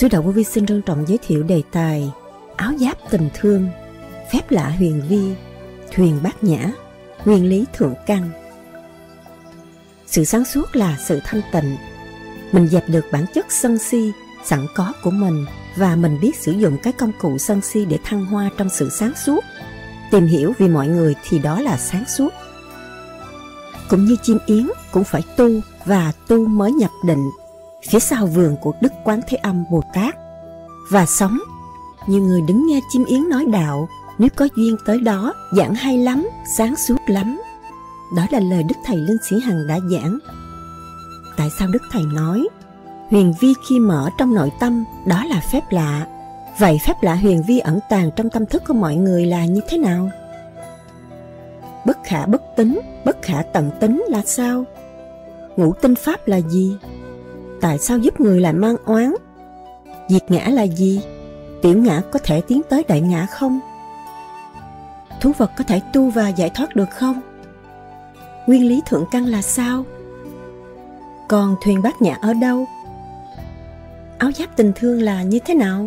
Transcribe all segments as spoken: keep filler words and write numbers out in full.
Sư Đạo Vô Vi xin trân trọng giới thiệu đề tài áo giáp tình thương, phép lạ huyền vi, thuyền bát nhã, nguyên lý thượng căn. Sự sáng suốt là sự thanh tịnh. Mình dẹp được bản chất sân si sẵn có của mình và mình biết sử dụng cái công cụ sân si để thăng hoa trong sự sáng suốt. Tìm hiểu vì mọi người thì đó là sáng suốt. Cũng như chim yến cũng phải tu và tu mới nhập định phía sau vườn của Đức Quán Thế Âm Bồ Tát và sống. Nhiều người đứng nghe chim yến nói đạo, nếu có duyên tới đó, giảng hay lắm, sáng suốt lắm. Đó là lời Đức Thầy Lương Sĩ Hằng đã giảng. Tại sao Đức Thầy nói huyền vi khi mở trong nội tâm đó là phép lạ? Vậy phép lạ huyền vi ẩn tàng trong tâm thức của mọi người là như thế nào? Bất khả bất tín, bất khả tận tính là sao? Ngũ tinh pháp là gì? Tại sao giúp người lại mang oán? Diệt ngã là gì? Tiểu ngã có thể tiến tới đại ngã không? Thú vật có thể tu và giải thoát được không? Nguyên lý thượng căn là sao? Còn thuyền bát nhã ở đâu? Áo giáp tình thương là như thế nào?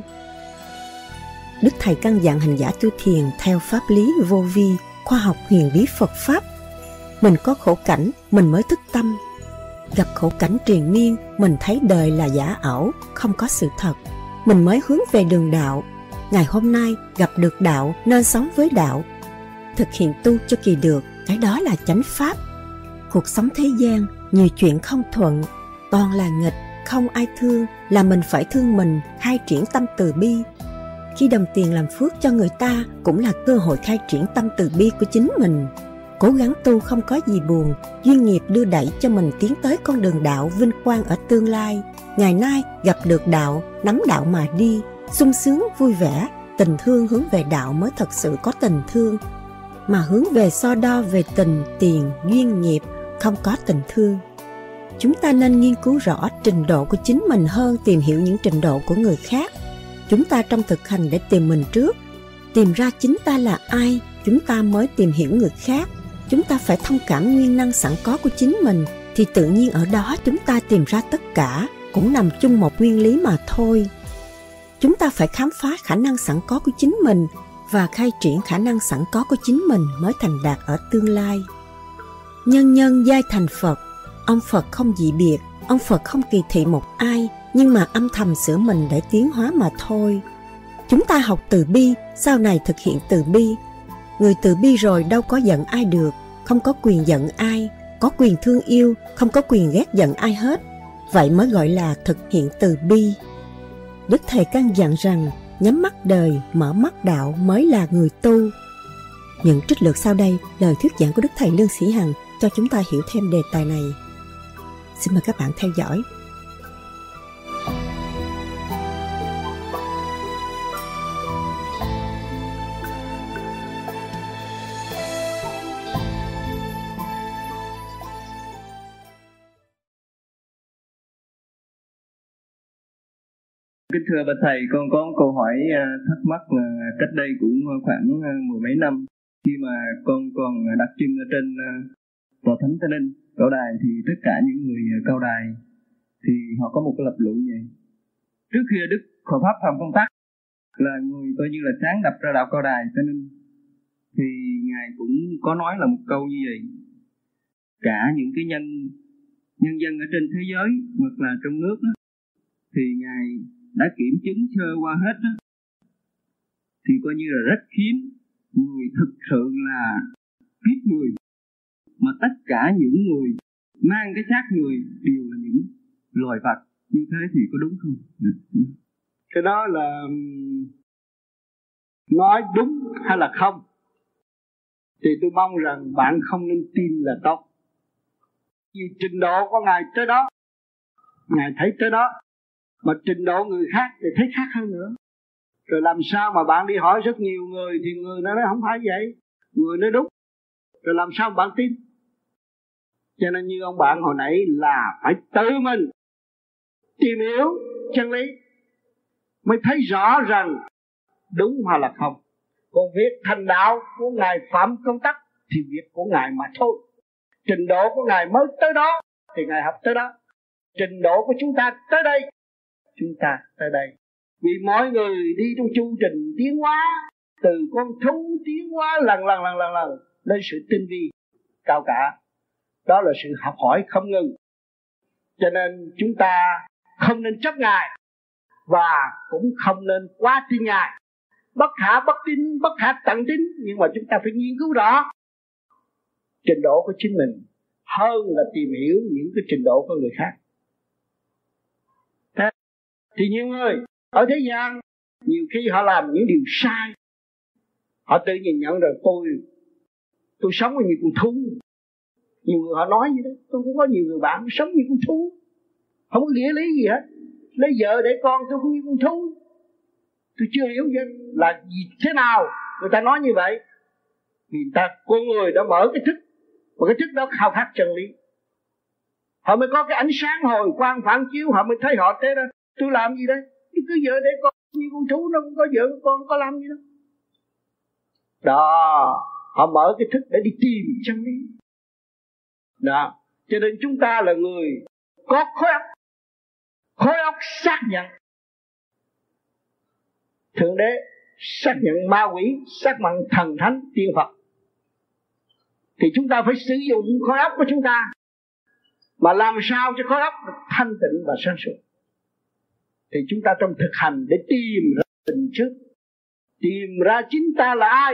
Đức Thầy căn dặn hành giả tu thiền theo pháp lý vô vi, khoa học huyền bí Phật Pháp. Mình có khổ cảnh, mình mới thức tâm. Gặp khổ cảnh triền miên, mình thấy đời là giả ảo, không có sự thật. Mình mới hướng về đường đạo. Ngày hôm nay gặp được đạo nên sống với đạo. Thực hiện tu cho kỳ được, cái đó là chánh pháp. Cuộc sống thế gian, nhiều chuyện không thuận, toàn là nghịch, không ai thương, là mình phải thương mình, khai triển tâm từ bi. Khi đồng tiền làm phước cho người ta cũng là cơ hội khai triển tâm từ bi của chính mình. Cố gắng tu không có gì buồn, duyên nghiệp đưa đẩy cho mình tiến tới con đường đạo vinh quang ở tương lai. Ngày nay gặp được đạo, nắm đạo mà đi, sung sướng vui vẻ. Tình thương hướng về đạo mới thật sự có tình thương, mà hướng về so đo về tình, tiền, duyên nghiệp, không có tình thương. Chúng ta nên nghiên cứu rõ trình độ của chính mình hơn tìm hiểu những trình độ của người khác. Chúng ta trong thực hành để tìm mình trước, tìm ra chính ta là ai, chúng ta mới tìm hiểu người khác. Chúng ta phải thông cảm nguyên năng sẵn có của chính mình, thì tự nhiên ở đó chúng ta tìm ra tất cả, cũng nằm chung một nguyên lý mà thôi. Chúng ta phải khám phá khả năng sẵn có của chính mình và khai triển khả năng sẵn có của chính mình mới thành đạt ở tương lai. Nhân nhân giai thành Phật. Ông Phật không dị biệt, ông Phật không kỳ thị một ai, nhưng mà âm thầm sửa mình để tiến hóa mà thôi. Chúng ta học từ bi, sau này thực hiện từ bi. Người từ bi rồi đâu có giận ai được, không có quyền giận ai, có quyền thương yêu, không có quyền ghét giận ai hết. Vậy mới gọi là thực hiện từ bi. Đức Thầy căn dặn rằng nhắm mắt đời, mở mắt đạo mới là người tu. Những trích lược sau đây lời thuyết giảng của Đức Thầy Lương Sĩ Hằng cho chúng ta hiểu thêm đề tài này. Xin mời các bạn theo dõi. Kính thưa bà thầy, con có một câu hỏi thắc mắc là cách đây cũng khoảng mười mấy năm, khi mà con còn đặt chân ở trên tòa thánh Tây Ninh, cao đài, thì tất cả những người cao đài thì họ có một cái lập luận vậy. Trước khi Đức Phật Pháp Phạm Công Tắc là người coi như là sáng lập ra đạo cao đài Tây Ninh, thì ngài cũng có nói là một câu như vậy: cả những cái nhân nhân dân ở trên thế giới hoặc là trong nước đó, thì ngài đã kiểm chứng sơ qua hết đó, thì coi như là rất hiếm người thực sự là biết người, mà tất cả những người mang cái xác người đều là những loài vật. Như thế thì có đúng không? Cái đó là nói đúng hay là không thì tôi mong rằng bạn không nên tin là tốt. Vì trình độ của ngài tới đó, ngài thấy tới đó, mà trình độ người khác thì thấy khác hơn nữa. Rồi làm sao mà bạn đi hỏi rất nhiều người thì người nói không phải vậy, người nói đúng, rồi làm sao bạn tin? Cho nên như ông bạn hồi nãy là phải tự mình tìm hiểu chân lý mới thấy rõ rằng đúng hay là không. Còn việc thành đạo của ngài Phạm Công Tắc thì việc của ngài mà thôi. Trình độ của ngài mới tới đó thì ngài học tới đó. Trình độ của chúng ta tới đây, chúng ta tới đây. Vì mọi người đi trong chu trình tiến hóa, từ con thú tiến hóa lần lần lần lần lần lên sự tinh vi cao cả. Đó là sự học hỏi không ngừng. Cho nên chúng ta không nên chấp ngại, và cũng không nên quá tin ngại. Bất khả bất tín, bất khả tận tín. Nhưng mà chúng ta phải nghiên cứu rõ trình độ của chính mình hơn là tìm hiểu những cái trình độ của người khác. Thế thì nhiều người ở thế gian, nhiều khi họ làm những điều sai, họ tự nhìn nhận rồi tôi tôi sống như con thú. Nhiều người họ nói như đó. Tôi cũng có nhiều người bạn sống như con thú, không có nghĩa lý gì hết. Lấy vợ để con tôi cũng như con thú. Tôi chưa hiểu vậy là gì, thế nào người ta nói như vậy. Vì ta con người đã mở cái thức, và cái thức đó khao khát chân lý, họ mới có cái ánh sáng hồi quang phản chiếu. Họ mới thấy họ thế đó. Tôi làm gì đây? Tôi cứ vợ để con như con thú, nó cũng có vợ con, có làm gì đâu. Đó, họ mở cái thức để đi tìm chân lý. Đó, cho nên chúng ta là người có khối óc, khối óc xác nhận Thượng Đế, xác nhận ma quỷ, xác nhận thần thánh tiên Phật. Thì chúng ta phải sử dụng khối óc của chúng ta, mà làm sao cho khối óc thanh tịnh và sáng suốt. Thì chúng ta trong thực hành để tìm ra tình trước, tìm ra chính ta là ai,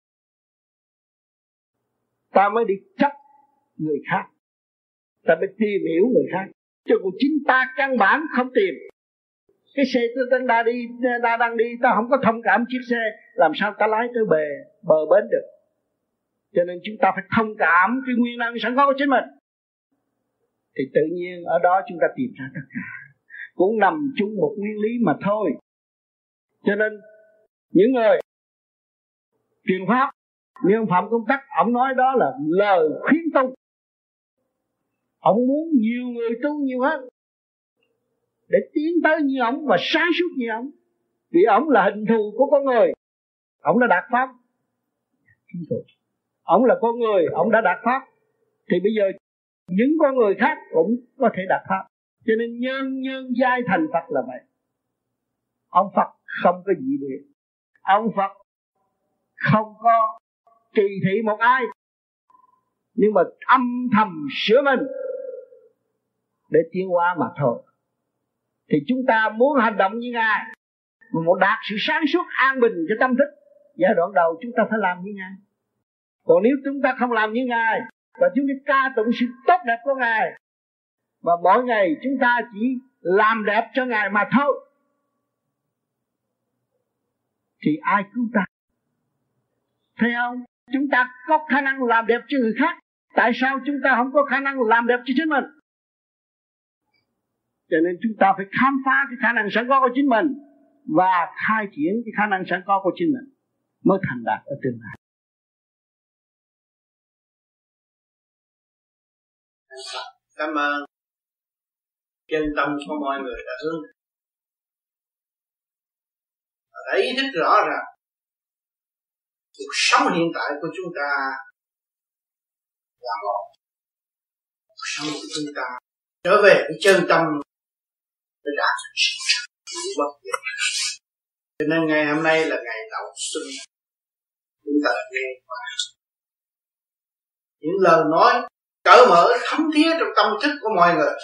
ta mới đi chấp người khác, ta mới tìm hiểu người khác. Chứ còn chính ta căn bản không tìm. Cái xe ta đang đi, ta đang đi, ta không có thông cảm chiếc xe, làm sao ta lái tới bề bờ bến được. Cho nên chúng ta phải thông cảm cái nguyên năng sẵn có của chính mình, thì tự nhiên ở đó chúng ta tìm ra tất cả, cũng nằm chung một nguyên lý mà thôi. Cho nên những người truyền pháp như ông Phạm Công Tắc, ông nói đó là lời khuyến tu. Ông muốn nhiều người tu nhiều hơn để tiến tới như ông và sáng suốt như ông. Vì ông là hình thù của con người, ông đã đạt pháp. Ông là con người, ông đã đạt pháp. Thì bây giờ những con người khác cũng có thể đạt pháp. Cho nên nhân nhân giai thành Phật là vậy. Ông Phật không có gì biệt. Ông Phật không có kỳ thị một ai, nhưng mà âm thầm sửa mình để tiến hóa mà thôi. Thì chúng ta muốn hành động như Ngài, muốn đạt sự sáng suốt an bình cho tâm thức, giai đoạn đầu chúng ta phải làm như Ngài. Còn nếu chúng ta không làm như Ngài, và chúng ta ca tụng sự tốt đẹp của Ngài, và mỗi ngày chúng ta chỉ làm đẹp cho Ngài mà thôi, thì ai cứu ta? Thấy không? Chúng ta có khả năng làm đẹp cho người khác, tại sao chúng ta không có khả năng làm đẹp cho chính mình? Cho nên chúng ta phải khám phá cái khả năng sẵn có của chính mình, và khai triển cái khả năng sẵn có của chính mình, mới thành đạt ở tương lai. Cảm ơn chân tâm của mọi người đã hướng, đã ý thức rõ ràng cuộc sống hiện tại của chúng ta là một cuộc sống của chúng ta trở về cái chân tâm để đạt được sự bất diệt. Cho nên ngày hôm nay là ngày đầu xuân, chúng ta nghe qua những lời nói cởi mở thấm thía trong tâm thức của mọi người.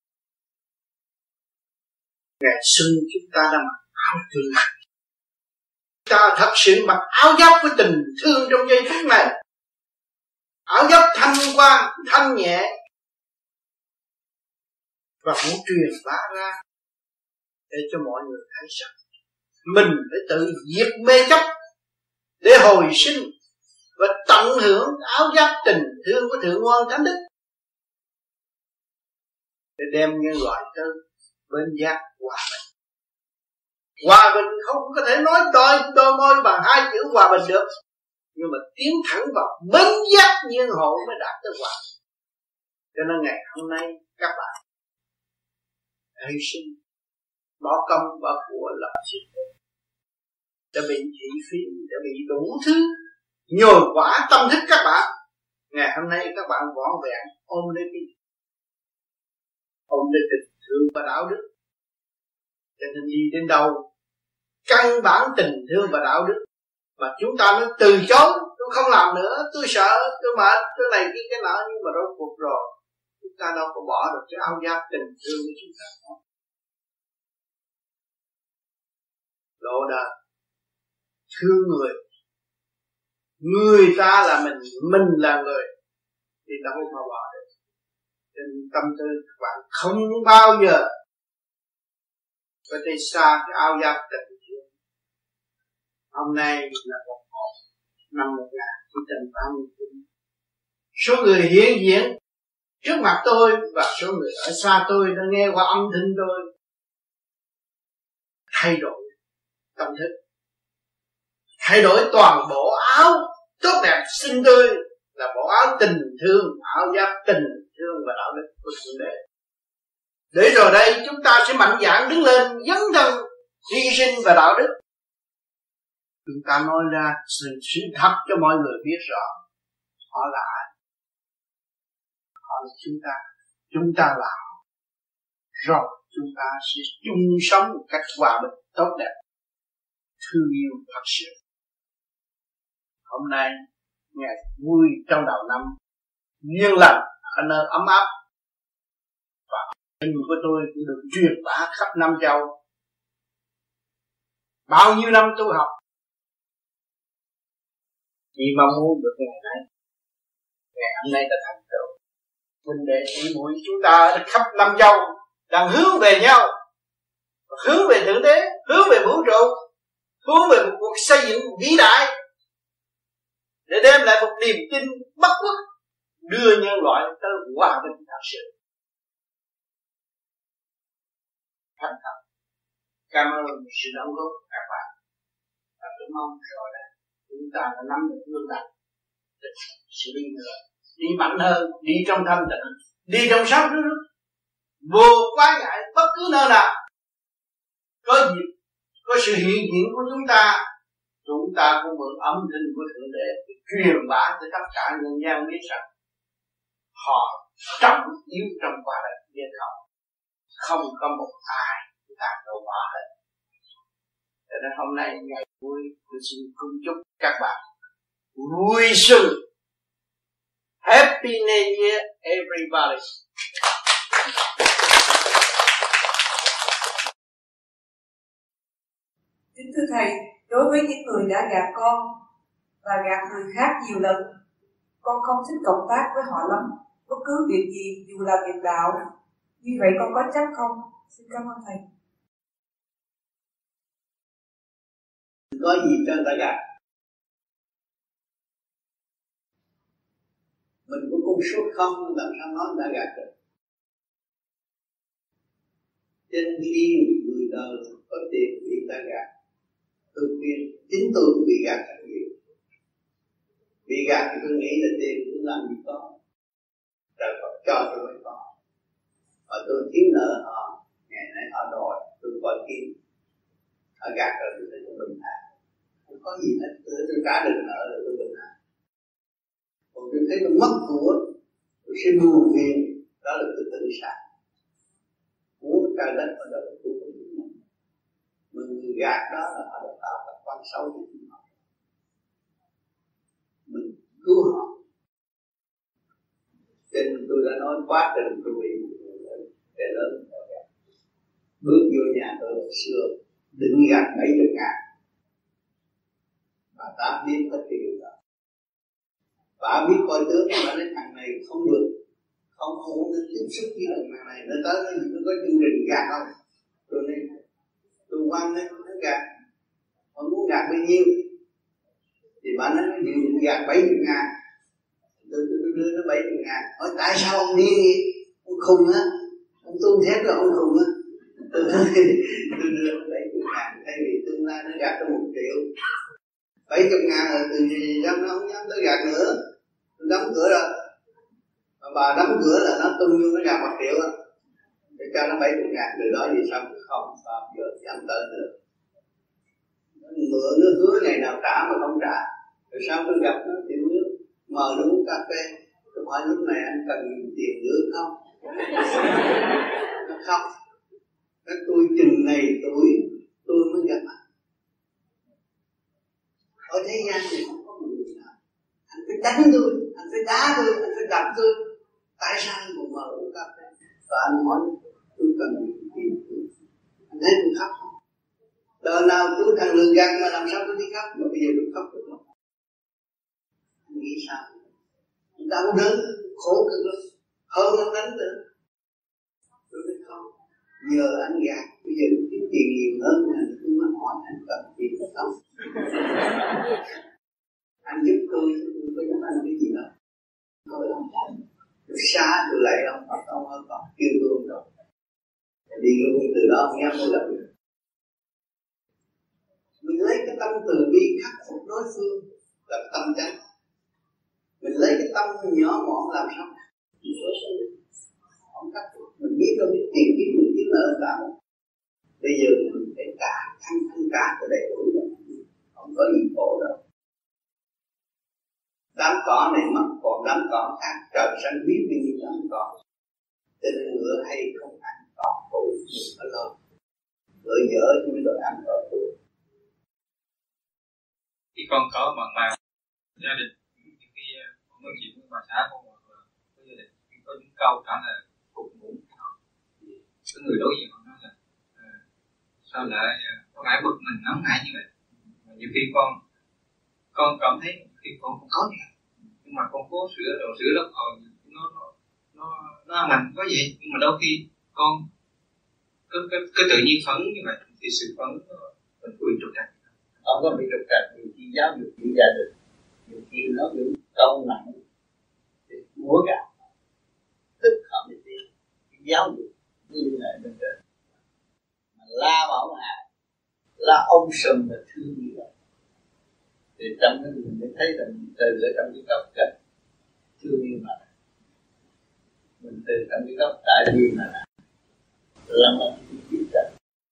Ngày xuân chúng ta đã mặc áo thương, ta thật sự mặc áo giáp của tình thương trong giây phút này, áo giáp thanh quang, thanh nhẹ, và muốn truyền bá ra để cho mọi người thấy rằng mình phải tự diệt mê chấp để hồi sinh và tận hưởng áo giáp tình thương của Thượng Ngoan Thánh Đức, để đem nhân loại tới bên giác hòa bình. Hòa bình không có thể nói đôi đôi môi bằng hai chữ hòa bình được, nhưng mà tiến thẳng vào bến giác nhân hộ mới đạt tới hòa bình. Cho nên ngày hôm nay các bạn hy sinh, bỏ công bỏ của làm gì đã bị thị phi, đã bị đủ thứ nhồi quả tâm thức các bạn. Ngày hôm nay các bạn vỏn vẹn ôm lấy cái ôm lấy tình thương và đạo đức, cho nên đi đến đâu căn bản tình thương và đạo đức, mà chúng ta mới từ chối. Tôi không làm nữa, tôi sợ, tôi mệt, tôi này kia cái nọ, nhưng mà rốt cuộc rồi chúng ta đâu có bỏ được cái áo giáp tình thương của chúng ta. Lộ đời thương người, người ta là mình, mình là người, thì đâu mà bỏ được. Nên tâm tư các bạn không bao giờ có thể xa cái áo giáp tình thương. Hôm nay là một một năm một ngàn chín trăm tám mươi chín. Số người hiện diện trước mặt tôi và số người ở xa tôi đã nghe qua âm thanh tôi thay đổi tâm thức, thay đổi toàn bộ áo tốt đẹp xinh tươi là bộ áo tình thương, áo giáp tình thương và đạo đức của Thượng Đế. Để rồi đây chúng ta sẽ mạnh dạn đứng lên dấn thân hy sinh và đạo đức. Chúng ta nói ra sự sự thật cho mọi người biết rõ họ là ai. Họ là chúng ta, chúng ta là họ. Rồi chúng ta sẽ chung sống một cách hòa bình tốt đẹp, thương yêu thật sự. Hôm nay ngày vui trong đầu năm, duyên lành ở nơi ấm áp, và tình của tôi cũng được truyền bá khắp Nam Châu. Bao nhiêu năm tu học chỉ mong muốn được ngày nay, ngày hôm nay đã thành tựu. Huynh đệ tỷ muội chúng ta ở khắp Nam Châu đang hướng về nhau, hướng về Thượng Đế, hướng về vũ trụ, hướng về một cuộc xây dựng vĩ đại, để đem lại một niềm tin bất khuất, đưa nhân loại tới hòa bình thật sự. Thành thật cảm ơn sự đóng góp của các bạn, và tôi mong rồi là chúng ta đã nắm được gương lành để xử lý nữa, đi mạnh hơn, đi trong thanh tịnh, đi trong sáng suốt, vô quái ngại bất cứ nơi nào có dịp, có sự hiện diện của chúng ta. Chúng ta cũng mượn âm thanh của Thượng Đế để truyền bá cho tất cả nhân gian biết rằng họ trọng yếu trong quả đời nhân không, không có một ai chúng ta đâu bỏ hết. Cho nên hôm nay ngày vui, tôi xin cung chúc các bạn vui xuân. Happy New Year everybody. Kính thưa Thầy, đối với những người đã gạt con và gạt người khác nhiều lần, con không thích cộng tác với họ lắm, bất cứ việc gì dù là việc đạo. Như vậy con có chắc không? Xin cảm ơn Thầy. Có gì cho người ta gạt? Mình có con số không làm sao nói người ta gạt được. Trên khi người đời có tiền bị người ta gạt, tôi khuyên chính tôi cũng bị gạt thật nhiều. Bị gạt thì tôi nghĩ là tiền tôi làm gì có, rồi còn cho tôi mới có. Và tôi thiếu nợ họ, ngày nay họ đòi tôi coi kiếm, họ gạt rồi tôi thấy tôi bình thản, không có gì hết, tôi, tôi trả được nợ rồi tôi bình thản. Còn tôi thấy tôi mất của, tôi sẽ buồn phiền, đó là tôi tự sát. Muốn trời đất và đời tôi không biết mình. Mà người gạt đó là họ đã tạo các quan xấu cho chúng họ. Mình cứu họ. Cho nên tôi đã nói quá trình tôi bị một người lớn, trẻ lớn bước vô nhà tôi hồi xưa định gạt bảy mươi ngàn. Bà ta biết hết cái điều đó. Bà biết coi tướng, bà nói thằng này không được, không không muốn tiếp xúc với thằng này, nó tới nó có chương trình gạt không. Tôi nói tôi quan nên nó gạt, họ muốn gạt bao nhiêu thì bà nói nó định gạt bảy mươi ngàn. Tôi, tôi, tôi đưa nó bảy mươi ngàn, hỏi tại sao ông điên vậy? Ông khùng á, ông tu thép là ông khùng á. Tôi tôi đưa nó bảy mươi ngàn, thay vì tương lai nó gạt cho một triệu. Bảy mươi ngàn rồi từ gì dám nó không dám tới gạt nữa. Tôi đóng cửa rồi, mà bà đóng cửa là nó tung vô nó gạt một triệu á, để cho nó bảy mươi ngàn. Từ đó vì sao không bao giờ dám tới nữa. Mượn nó hứa ngày nào trả mà không trả. Rồi sau tôi gặp nó thì nước mời nó uống cà phê, tôi hỏi lúc này anh cần tiền nữa không? Nó không. Các tôi chừng này tuổi tôi mới gặp anh, Ở thế gian này không có một người nào. Anh phải đánh tôi, anh phải đá tôi, anh phải đập tôi. Tại sao anh còn mở uống cà phê? Và anh hỏi tôi cần gì? Anh thấy tôi khóc không? Đời nào tôi thằng lường gạt mà làm sao tôi đi khóc? Mà bây giờ tôi khóc được không? Anh nghĩ sao? Đau đớn, khổ cực lắm. Hơn nó đánh nữa. Tôi nói không. Nhờ anh gạt, bây giờ tôi kiếm tiền nhiều hơn là tôi mới hỏi anh cần tiền không? Anh giúp tôi, tôi có giúp anh cái gì đâu. Tôi làm sao? Tôi xa tôi lại ông Phật ông ơi Phật kêu tôi không đâu. Đi luôn từ đó không dám tôi làm được. Mình lấy cái tâm từ bi khắc phục đối phương là tâm chánh. Mình lấy cái tâm nhỏ mọn làm sao? Không khắc phục. Mình biết đâu biết tiền biết mình biết nợ cả. Bây giờ mình phải cả thanh thanh cả cho đầy đủ rồi. Không có gì khổ đâu. Đám cỏ này mất còn đám cỏ khác trời xanh biết bao nhiêu đám cỏ. Cho nên ngựa hay không ăn cỏ khổ ở đâu. Ngựa dở cho nên rồi ăn cỏ khổ. Khi con có bạn bè gia đình, những khi con nói chuyện với bà xã con hoặc là với gia đình, khi có những câu trả lời phục vụ họ, thì cái người đối diện họ nói là à, sao lại có phải bực mình nóng nảy như vậy? Mà nhiều khi con con cảm thấy khi con không có gì, nhưng mà con cố sửa rồi sửa lớp hồi nó nó nó nó mạnh có gì, nhưng mà đôi khi con cái cái, cái tự nhiên phấn như vậy thì sự phấn mình có bị trục trặc. Không có bị trục trặc, nhiều khi giáo dục những gia đình, nhiều khi nó những câu nặng thì múa gạo tức không được đi giáo dục như này bên trên mà la bảo hại la ông sừng là thương như vậy thì trong cái mình mới thấy rằng từ ở trong cái góc cách thương như mà mình từ trong cái góc tại vì mà làm một cái chuyện đó.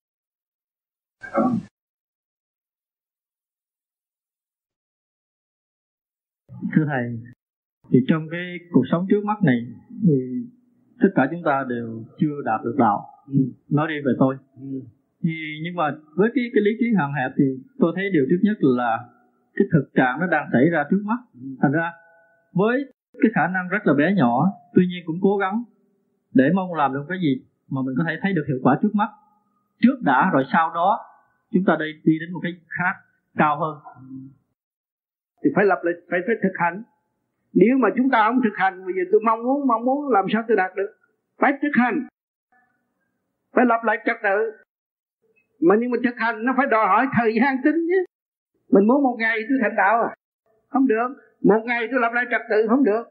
Thưa Thầy, thì trong cái cuộc sống trước mắt này thì tất cả chúng ta đều chưa đạt được đạo. Ừ. Nói đi về tôi. Ừ. Thì nhưng mà với cái cái lý trí hạn hẹp thì tôi thấy điều trước nhất là cái thực trạng nó đang xảy ra trước mắt. Ừ. Thành ra với cái khả năng rất là bé nhỏ, tuy nhiên cũng cố gắng để mong làm được cái gì mà mình có thể thấy được hiệu quả trước mắt. Trước đã rồi sau đó chúng ta đi đi đến một cái khác cao hơn. Ừ. Thì phải lập lại, phải phải thực hành. Nếu mà chúng ta không thực hành, bây giờ tôi mong muốn mong muốn làm sao tôi đạt được? Phải thực hành, phải lập lại trật tự. Mà nhưng mà thực hành nó phải đòi hỏi thời gian tính chứ. Mình muốn một ngày tôi thành đạo à? Không được. Một ngày tôi lập lại trật tự không được.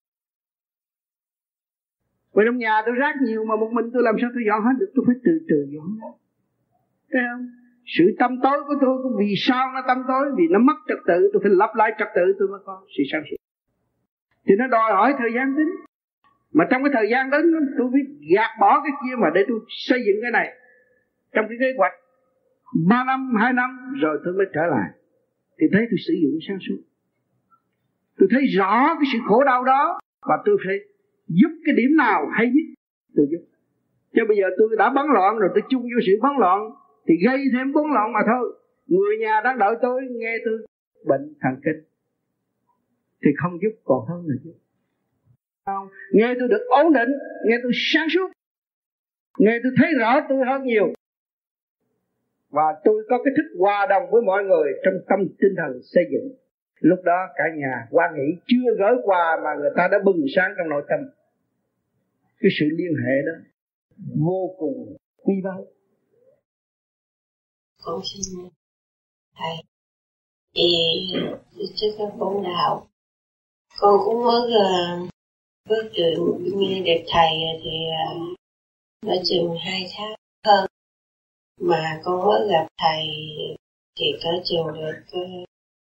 Vì trong nhà tôi rác nhiều mà một mình tôi làm sao tôi dọn hết được? Tôi phải từ từ dọn. Thấy không? Sự tâm tối của tôi, vì sao nó tâm tối? Vì nó mất trật tự, tôi phải lập lại trật tự tôi mới có sự sáng suốt. Thì nó đòi hỏi thời gian tính. Mà trong cái thời gian đến tôi phải gạt bỏ cái kia mà để tôi xây dựng cái này. Trong cái kế hoạch ba năm, hai năm rồi tôi mới trở lại. Thì thấy tôi sử dụng sáng suốt. Tôi thấy rõ cái sự khổ đau đó và tôi phải giúp cái điểm nào hay nhất tôi giúp. Chứ bây giờ tôi đã bấn loạn rồi, tôi chung vô sự bấn loạn thì gây thêm bấn loạn mà thôi. Người nhà đang đợi tôi, nghe tôi bệnh thần kinh thì không giúp còn hơn là giúp. Nghe tôi được ổn định, nghe tôi sáng suốt, nghe tôi thấy rõ tôi hơn nhiều. Và tôi có cái thức hòa đồng với mọi người trong tâm tinh thần xây dựng. Lúc đó cả nhà quan nghĩ chưa gửi quà mà người ta đã bừng sáng trong nội tâm. Cái sự liên hệ đó vô cùng quý báu. Con xin Thầy, thì trước các con đạo, con cũng mới uh, với chuyện nghe được Thầy thì uh, đã chừng hai tháng hơn. Mà con mới gặp Thầy thì có chừng được uh,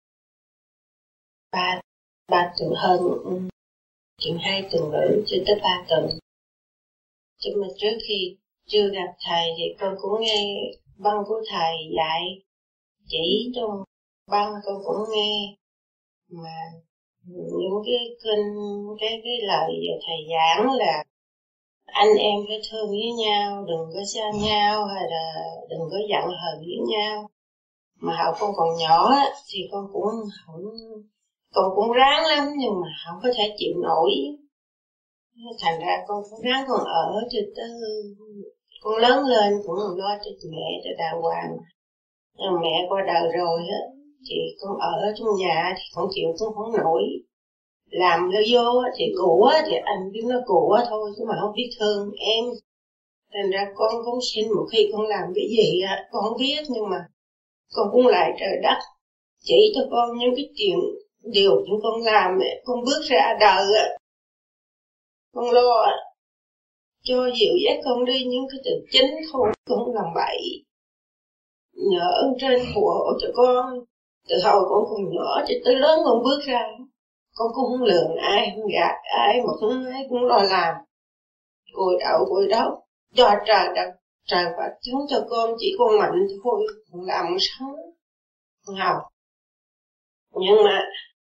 ba, ba tuần hơn, um, chừng hai tuần nữa, chưa tới ba tuần. Chứ mà trước khi chưa gặp Thầy thì con cũng nghe băng của Thầy dạy, chỉ trong băng con cũng nghe. Mà những cái kinh, cái, cái lời Thầy giảng là anh em phải thương với nhau, đừng có xa nhau hay là đừng có giận hờn với nhau. Mà hậu con còn nhỏ á, thì con cũng không, con cũng ráng lắm nhưng mà không có thể chịu nổi. Thành ra con cũng ráng con ở cho tới con lớn lên cũng lo cho mẹ cho đàng hoàng. Nhưng mẹ qua đời rồi á thì con ở trong nhà thì con chịu cũng không nổi. Làm nó vô thì của thì anh biết nó của thôi chứ mà không biết thương em. Thành ra con cũng xin một khi con làm cái gì á con không biết nhưng mà con cũng lại trời đất chỉ cho con những cái chuyện điều những con làm ấy, con bước ra đời á, con lo cho dịu dắt con đi những cái từ chính thôi, con không làm bậy. Nhờ ơn trên phù hộ cho con, từ hồi con còn nhỏ cho tới lớn con bước ra, con cũng không lường ai, không gạt ai mà không ai cũng lo làm, cùi đậu cùi đâu, cho trời đất trời Phật chứng cho con chỉ con mạnh thôi, con làm con sống, con học. Nhưng mà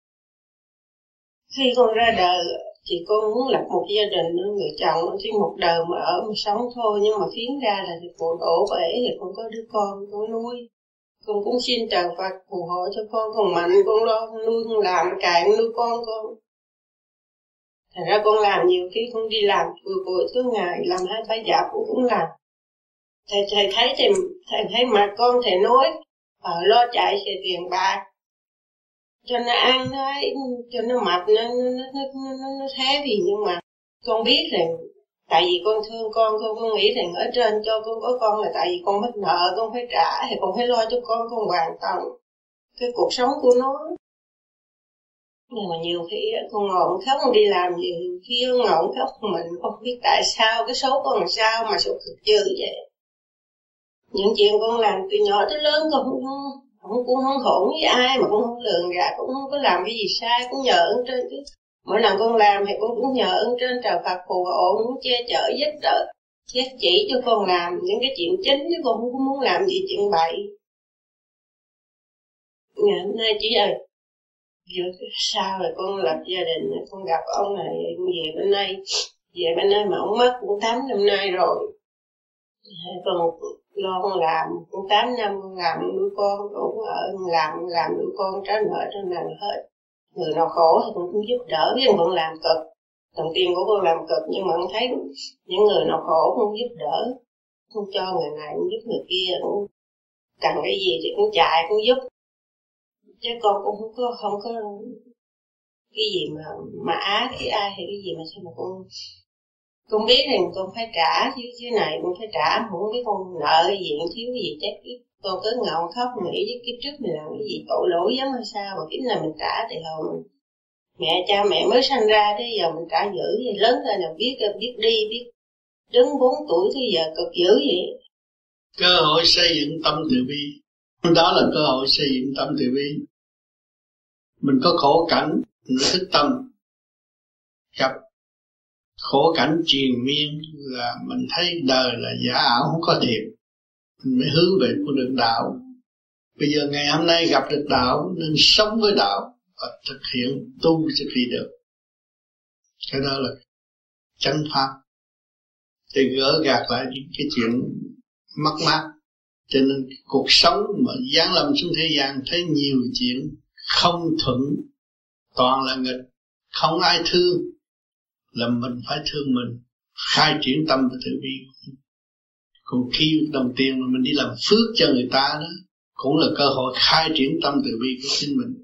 khi con ra đời thì con muốn lập một gia đình, người chồng chỉ một đời mà ở mà sống thôi, nhưng mà khiến ra là phụ đổ bể thì con có đứa con con nuôi. Con cũng xin trời Phật phù hộ cho con, con mạnh, con lo, con nuôi, con làm, cài nuôi con con. Thành ra con làm nhiều khi con đi làm vừa vừa cứ ngày, làm hai ba dạo con cũng làm. Thầy, thầy thấy thì thầy thấy mặt con thầy nói, ở lo chạy về tiền bạc, cho nó ăn, nó ấy, cho nó mập, nó, nó, nó, nó, nó thế gì, nhưng mà con biết rằng tại vì con thương con, con, con nghĩ rằng ở trên cho con có con là tại vì con mắc nợ, con phải trả, thì con phải lo cho con, con hoàn toàn cái cuộc sống của nó. Nhưng mà nhiều khi con ngồi khóc, con đi làm gì, khi ngồi khóc mình không biết tại sao, cái số con làm sao mà số cực dư vậy. Những chuyện con làm từ nhỏ tới lớn con không, không cũng không hỗn với ai, mà con không lường gạt, cũng không có làm cái gì sai, cũng nhờ ơn trên chứ. Mỗi lần con làm thì con cũng nhờ ơn trên trời Phật phù hộ, muốn che chở giúp đỡ, giúp chỉ cho con làm những cái chuyện chính, chứ con không muốn làm gì chuyện bậy. Ngày hôm nay chỉ là vừa sau rồi con lập gia đình, con gặp ông này về bên đây, về bên đây mà ông mất cũng tám năm nay rồi. Con lo con làm, cũng tám năm con làm nuôi con, con cũng ở làm làm nuôi con trả nợ trên này hết. Người nào khổ thì con cũng giúp đỡ, biết con làm cực, đồng tiền của con làm cực, nhưng mà con thấy những người nào khổ con giúp đỡ, con cho người này, con giúp người kia, con cần cái gì thì con chạy, con giúp. Chứ con cũng không có, không có cái gì mà mà á cái ai hay cái gì mà sao mà con con biết rằng con phải trả chứ, chứ này con phải trả, không biết con nợ cái gì, thiếu cái gì chắc con cứ ngầu khóc nghĩ với kiếp trước mình làm cái gì tội lỗi giống hay sao mà kiếp này mình trả thì hồi mình mẹ cha mẹ mới sanh ra tới giờ mình trả dữ vậy, lớn lên là biết biết đi biết đứng bốn tuổi tới giờ cực dữ vậy. Cơ hội xây dựng tâm từ bi, đó là cơ hội xây dựng tâm từ bi. Mình có khổ cảnh, mình thức tâm, gặp khổ cảnh triền miên là mình thấy đời là giả ảo không có thiệt, mình mới hướng về con đường đạo. Bây giờ ngày hôm nay gặp được đạo nên sống với đạo và thực hiện tu cho khi được. Cái đó là chánh pháp, để gỡ gạt lại những cái chuyện mắc mát. Cho nên cuộc sống mà giáng lâm xuống thế gian thấy nhiều chuyện không thuận, toàn là nghịch, không ai thương, là mình phải thương mình, khai triển tâm và từ bi. Còn khi đồng tiền mà mình đi làm phước cho người ta đó, cũng là cơ hội khai triển tâm từ bi của chính mình.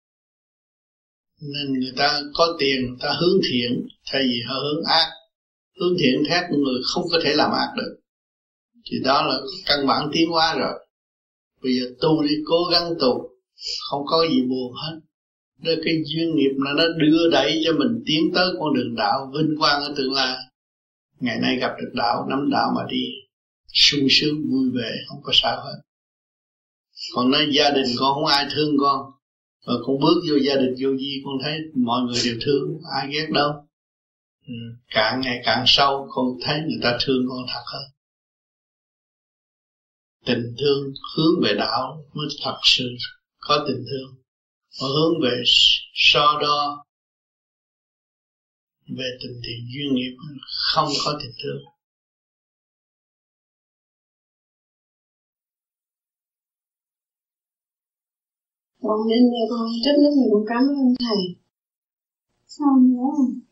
Nên người ta có tiền, người ta hướng thiện, thay vì họ hướng ác. Hướng thiện thét người không có thể làm ác được. Thì đó là căn bản tiến hóa rồi. Bây giờ tu đi, cố gắng tu, không có gì buồn hết. Đó cái duyên nghiệp là nó đưa đẩy cho mình tiến tới con đường đạo vinh quang ở tương lai. Ngày nay gặp được đạo, nắm đạo mà đi, sung sướng vui vẻ, không có sao hết. Còn nói gia đình con không ai thương con, rồi con bước vô gia đình vô vi, con thấy mọi người đều thương, ai ghét đâu. Ừ, càng ngày càng sâu, con thấy người ta thương con thật hơn. Tình thương hướng về đạo mới thật sự có tình thương. Họ hướng về so đo, về tình thiện duyên nghiệp, không có tình thương. Con đến đây con rất rất là con cảm ơn thầy. Sao nữa?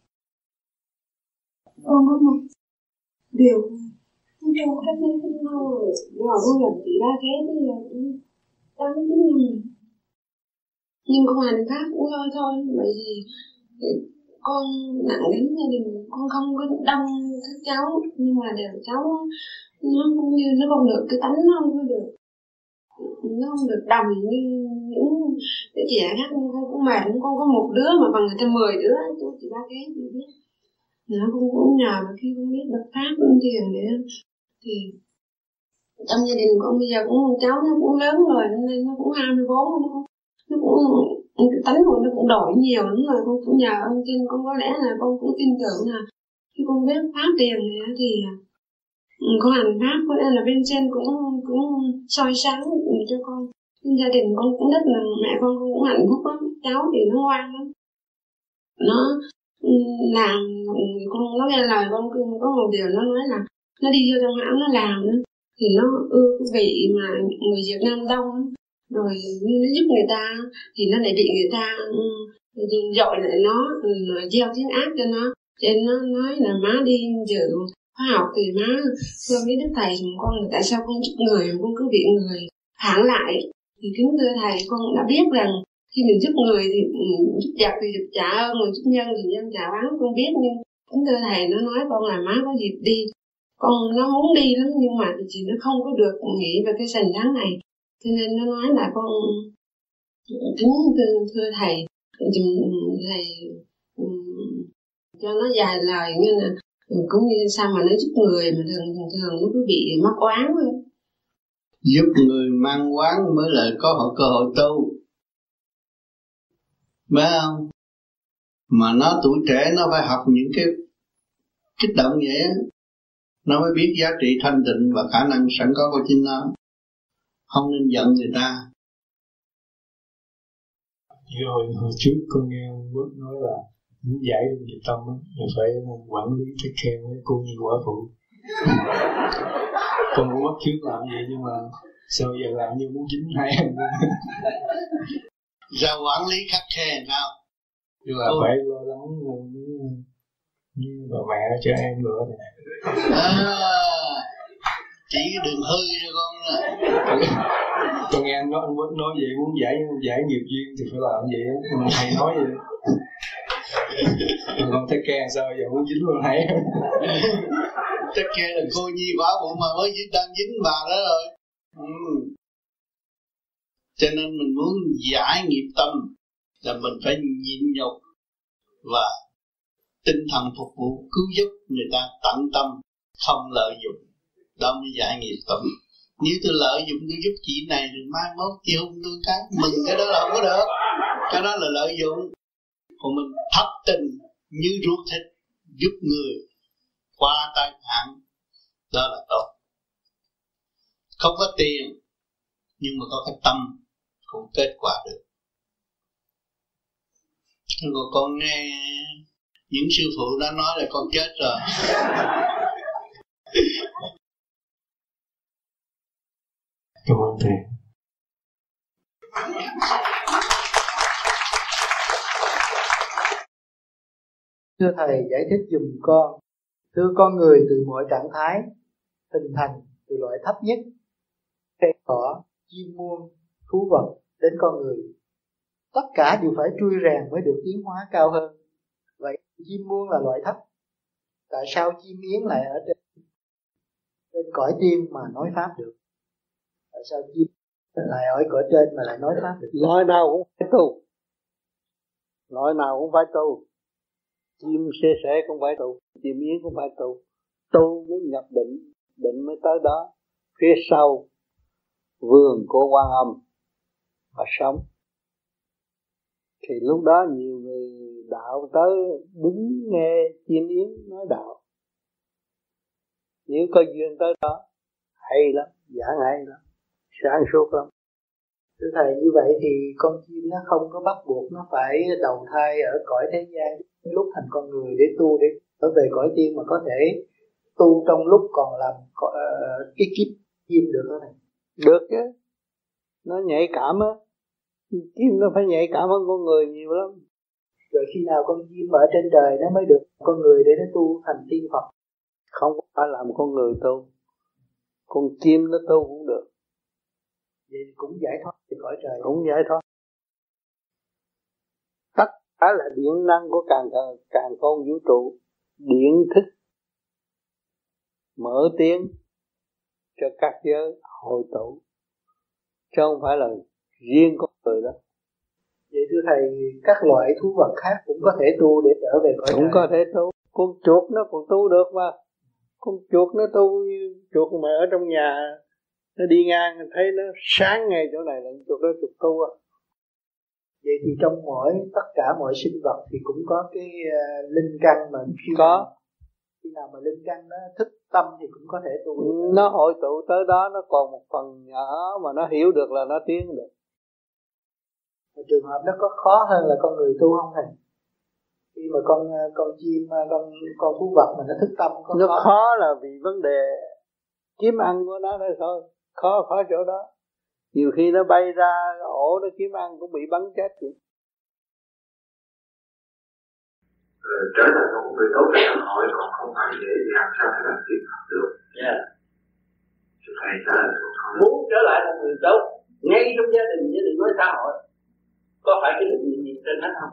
Con có một điều con trong cách đây không lâu rồi, nhỏ con gặp chị ba ghé bây giờ cũng tám chín năm rồi. Nhưng con hành pháp cũng thôi thôi, bởi vì con nặng đến gia đình, con không có đông các cháu, nhưng mà đều cháu nó cũng như nó không được, cái tánh nó không có được, nó không được đầm như những cái chị khác. Con cũng mệt, con có một đứa mà bằng người ta mười đứa, tôi chị ba cái chị biết. Nó cũng cũng nhờ mà khi con biết được pháp con thiền để thì trong gia đình con bây giờ cũng cháu nó cũng lớn rồi nên nó cũng hai mươi bốn, nó cũng nó cũng cái tánh của nó cũng đổi nhiều lắm rồi. Con cũng nhờ ông trên, con có lẽ là con cũng tin tưởng là khi con biết pháp tiền này thì con hành pháp, có lẽ là bên trên cũng cũng soi sáng cho con. Nên gia đình con cũng rất là, mẹ con cũng hạnh phúc lắm, cháu thì nó ngoan lắm, nó làm, con nói nghe lời con. Có một điều nó nói là nó đi vô trong hãng nó làm nữa thì nó ưa cái vị mà người Việt Nam đông, rồi nó giúp người ta thì nó lại bị người ta dội lại nó, rồi gieo tiếng ác cho nó. Cho nên nó nói là má đi dự khóa học thì má thưa mấy đức thầy chúng con là tại sao con giúp người mà con cứ bị người phản lại. Thì kính thưa thầy, con đã biết rằng khi mình giúp người thì giúp giặc thì giúp trả ơn, mà giúp nhân thì nhân trả oán, con biết. Nhưng kính thưa thầy, nó nói con là má có dịp đi, con nó muốn đi lắm nhưng mà thì chỉ nó không có được nghĩ về cái sành tháng này, cho nên nó nói là con kính thưa, thưa thầy, thầy cho nó dài lời như là cũng như sao mà nó giúp người mà thường thường thường nó cứ bị mắc oán thôi. Giúp người mang oán mới lại có cơ hội tu, phải không? Mà nó tuổi trẻ nó phải học những cái kích động vậy á, nó mới biết giá trị thanh tịnh và khả năng sẵn có của chính nó. Không nên giận người ta. Như hồi, hồi trước con nghe ông Quốc nói là muốn giải được nghiệp tâm á, là phải quản lý take care với cô nhi quả phụ. Con cũng bắt trước làm gì nhưng mà sao giờ làm như muốn dính hai em. Ra quản lý khắc khe nào? Nhưng là phải lo lắng như bà mẹ cho em nữa này. À, chỉ đừng hư cho con nè. Con nghe anh nói, anh Quốc nói vậy muốn giải giải nghiệp duyên thì phải làm vậy á, thầy nói vậy. Con thấy ke sao giờ muốn dính luôn thấy. Chắc ke là cô nhi quả phụ mà mới dính, đang dính bà đó rồi. Ừ. Cho nên mình muốn giải nghiệp tâm là mình phải nhịn nhục và tinh thần phục vụ cứu giúp người ta tận tâm, không lợi dụng. Đó mới giải nghiệp tâm. Nếu tôi lợi dụng tôi giúp chị này rồi mai mốt chị hung tôi cái mừng, cái đó là không có được. Cái đó là lợi dụng. Còn mình thất tình như ruột thịt giúp người qua tai nạn, đó là tốt. Không có tiền nhưng mà có cái tâm cũng kết quả được. Còn con nghe những sư phụ đã nói là con chết rồi. Cảm ơn thầy. Thưa thầy, giải thích giùm con. Thưa, con người từ mọi trạng thái hình thành từ loại thấp nhất, cây cỏ, chim muông, thú vật đến con người. Tất cả đều phải trui rèn mới được tiến hóa cao hơn. Vậy chim muông là loại thấp. Tại sao chim yến lại ở trên, trên cõi tim mà nói pháp được? Tại sao chim lại ở cõi trên mà lại nói pháp được? Loại nào cũng phải tu. Loại nào cũng phải tu. Chim xê xệ cũng phải tu, chim yến cũng phải tu. Tu mới nhập định, định mới tới đó. Phía sau vườn của Quan Âm và sống. Thì lúc đó nhiều người đạo tới đứng nghe chim yến nói đạo. Nếu có duyên tới đó, hay lắm, giảng hay lắm, sáng suốt lắm. Thưa thầy, như vậy thì con chim nó không có bắt buộc nó phải đầu thai ở cõi thế gian lúc thành con người để tu, để trở về cõi tiên, mà có thể tu trong lúc còn làm uh, cái kiếp chim được đó thầy? Được chứ, nó nhạy cảm á, Chim nó phải nhạy cảm hơn con người nhiều lắm. Rồi khi nào con chim ở trên trời nó mới được con người để nó tu thành tiên Phật? Không phải làm con người tu, con chim nó tu cũng được. Vậy cũng giải thoát từ cõi trời. Cũng giải thoát. Tất cả là điện năng của càng càng con vũ trụ, điện thức mở tiếng cho các giới hội tụ, chứ không phải là riêng con người đó. Vậy thưa thầy, các loại thú vật khác cũng có thể tu để trở về cõi trời? Cũng có thể tu. Con chuột nó còn tu được mà. Con chuột nó tu như chuột mà ở trong nhà, nó đi ngang thấy nó sáng ngay chỗ này là chuột đó chuột tu à. Vậy thì trong mỗi tất cả mọi sinh vật thì cũng có cái uh, linh căn mà khi có nào, khi nào mà linh căn nó thức tâm thì cũng có thể tu được. Nó hội tụ tới đó, nó còn một phần nhỏ mà nó hiểu được là nó tiến được. Mà trường hợp nó có khó hơn là con người tu không thầy? Khi mà con con chim, con con thú vật mà nó thức tâm có nó khó. khó là vì vấn đề kiếm ăn của nó đây thôi. Khó khó chỗ đó. Nhiều khi nó bay ra ổ nó kiếm ăn cũng bị bắn chết vậy. Rồi, trở thành một người tốt trong xã hội còn không phải dễ dàng sao để làm việc học được. Yeah. Thầy trả lời không. Muốn trở lại một người tốt ngay trong gia đình chứ đừng nói xã hội, có phải cái đức nhịn nhịn trên hết không?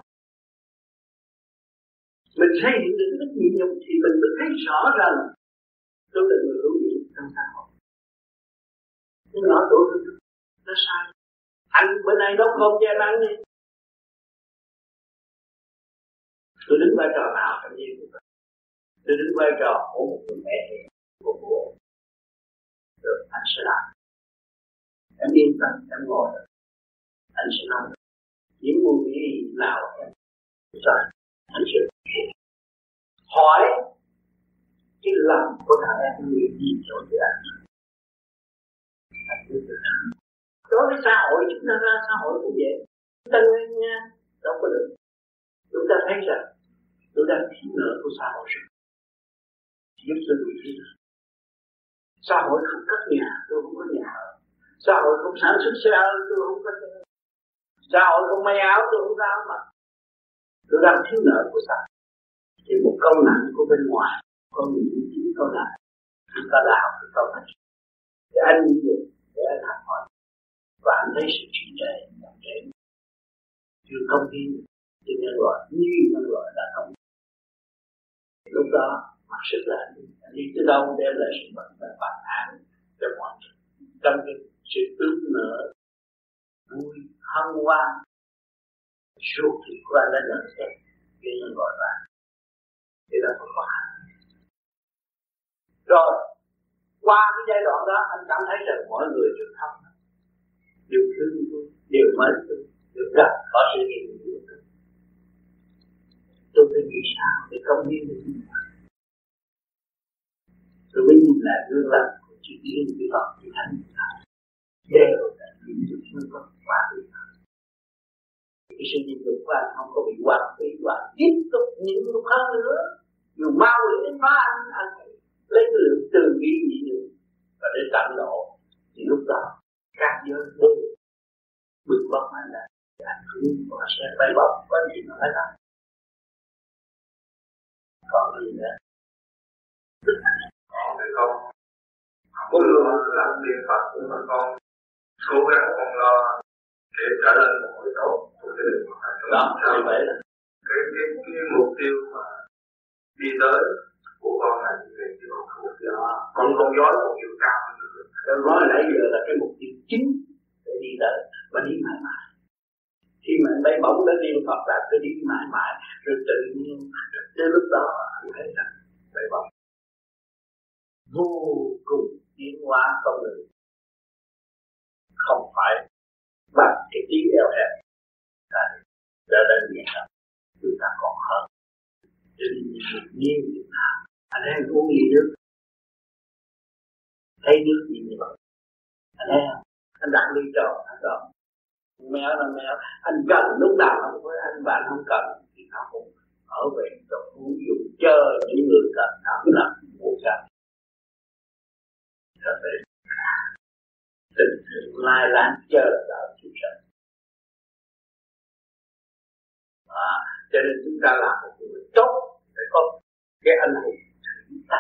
Mình xây dựng được cái đức nhịn nhục thì mình mới thấy rõ rằng tôi là người hữu dụng trong xã hội. Nhưng nói tôi nó sai. Anh bữa nay nấu cơm cho anh ăn đi. Tôi đứng vai trò nào trong gia đình? Tôi đứng vai trò của một người mẹ của bố. Rồi anh sẽ làm. Em yên tâm, em ngồi. Anh sẽ nói những môn gì nào em rồi anh sẽ hỏi cái lòng của thằng em người gì cho người anh. Đối với xã hội chúng ta ra xã hội cũng vậy. Chúng ta nghe nha, đâu có được. Chúng ta thấy rằng tôi đang thiếu nợ của xã hội rồi. Giúp tôi đủ thiếu. Xã hội không cất nhà, tôi không có nhà ở. Xã hội không sản xuất xe tôi không có xe. Xã hội không may áo tôi không có áo mặc. Tôi đang thiếu nợ của xã hội. Thì một câu nặng của bên ngoài, có những chính câu nặng. Chúng ta đã học được câu này. Để anh như vậy, để anh học hỏi. Và anh thấy sự chuyển trẻ, nhận trẻ. Chưa công hiến, cho nhân loại, như nhân loại đã công. Lúc đó, mặc sức là anh đi tới đâu đem lại sự bệnh và bản án cho mọi người. Trong cái sự ước nở, vui, hân hoan, suốt thì qua lên lần xem, cho nhân loại và thì đó có hạnh. Rồi, qua cái giai đoạn đó, anh cảm thấy rằng mọi người đều thâm, đều thương tôi, đều mến tôi, đều gặp có sự hiện diện của tôi. Tôi phải nghĩ sao để công hiến được những người. Tôi mới nhìn lại gương lành của chữ Yên, chữ Phật, chữ Thánh, chữ Thánh. Đều là những sự thương có quả được. Cái sự nhìn được của anh không có bị hoang phí và tiếp tục nhìn được hơn nữa. Dù mau để đến phá anh, anh phải lấy cái lượng từ bi nhị nhục và để tận lộ. Thì lúc đó, các giới đều bước bóc anh là anh hướng và sẽ bay bóc, có gì nó phải làm. Còn gì nữa? Còn thì không. Con luôn làm việc Phật nhưng mà con cố gắng con lo để trở lên một người tốt của gia đình của thầy. Đó, như vậy là cái, cái, cái mục tiêu mà đi tới của con là như vậy chứ con không được. Con con dối một chiều cao hơn nữa. Tôi nói nãy giờ là cái mục tiêu chính để đi tới và đi mãi mãi. Khi mà bay bóng đến niệm Phật là cứ đi mãi mãi rồi tự nhiên đến lúc đó anh thấy rằng bay bóng vô cùng tiến hóa con người, không phải bằng cái tí eo hẹp đã đến hiện tại chúng ta còn hơn. Cho nên nhiều việc nào anh em uống gì nước thấy nước gì như vậy anh em anh đặt ly tròn anh tròn méo nó méo anh cần lúc nào không với anh bạn không cần thì nó cũng ở về trong uống dùng chờ những người cần thẳng lặng một cách cho nên tình thương lai láng chờ đợi chúng sanh Cho nên chúng ta làm một người tốt phải có cái anh hùng tánh,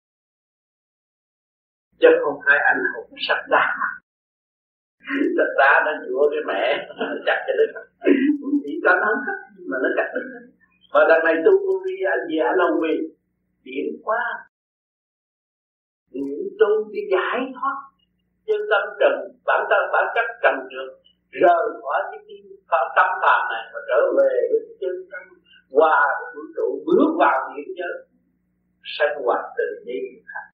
chứ không phải anh hùng sắt đá. Sắt đá nó chữa cái mẹ chặt cái đứt, chỉ cho nó cắt mà nó cắt đứt. Và lần này tôi vô vi anh gì anh ông vì điển quá, điển tu đi giải thoát chân tâm trần, bản thân bản chất trần trượt, rời khỏi cái tâm phàm này và trở về với chân tâm hòa vũ trụ, bước vào điển giới sanh hoạt tự nhiên.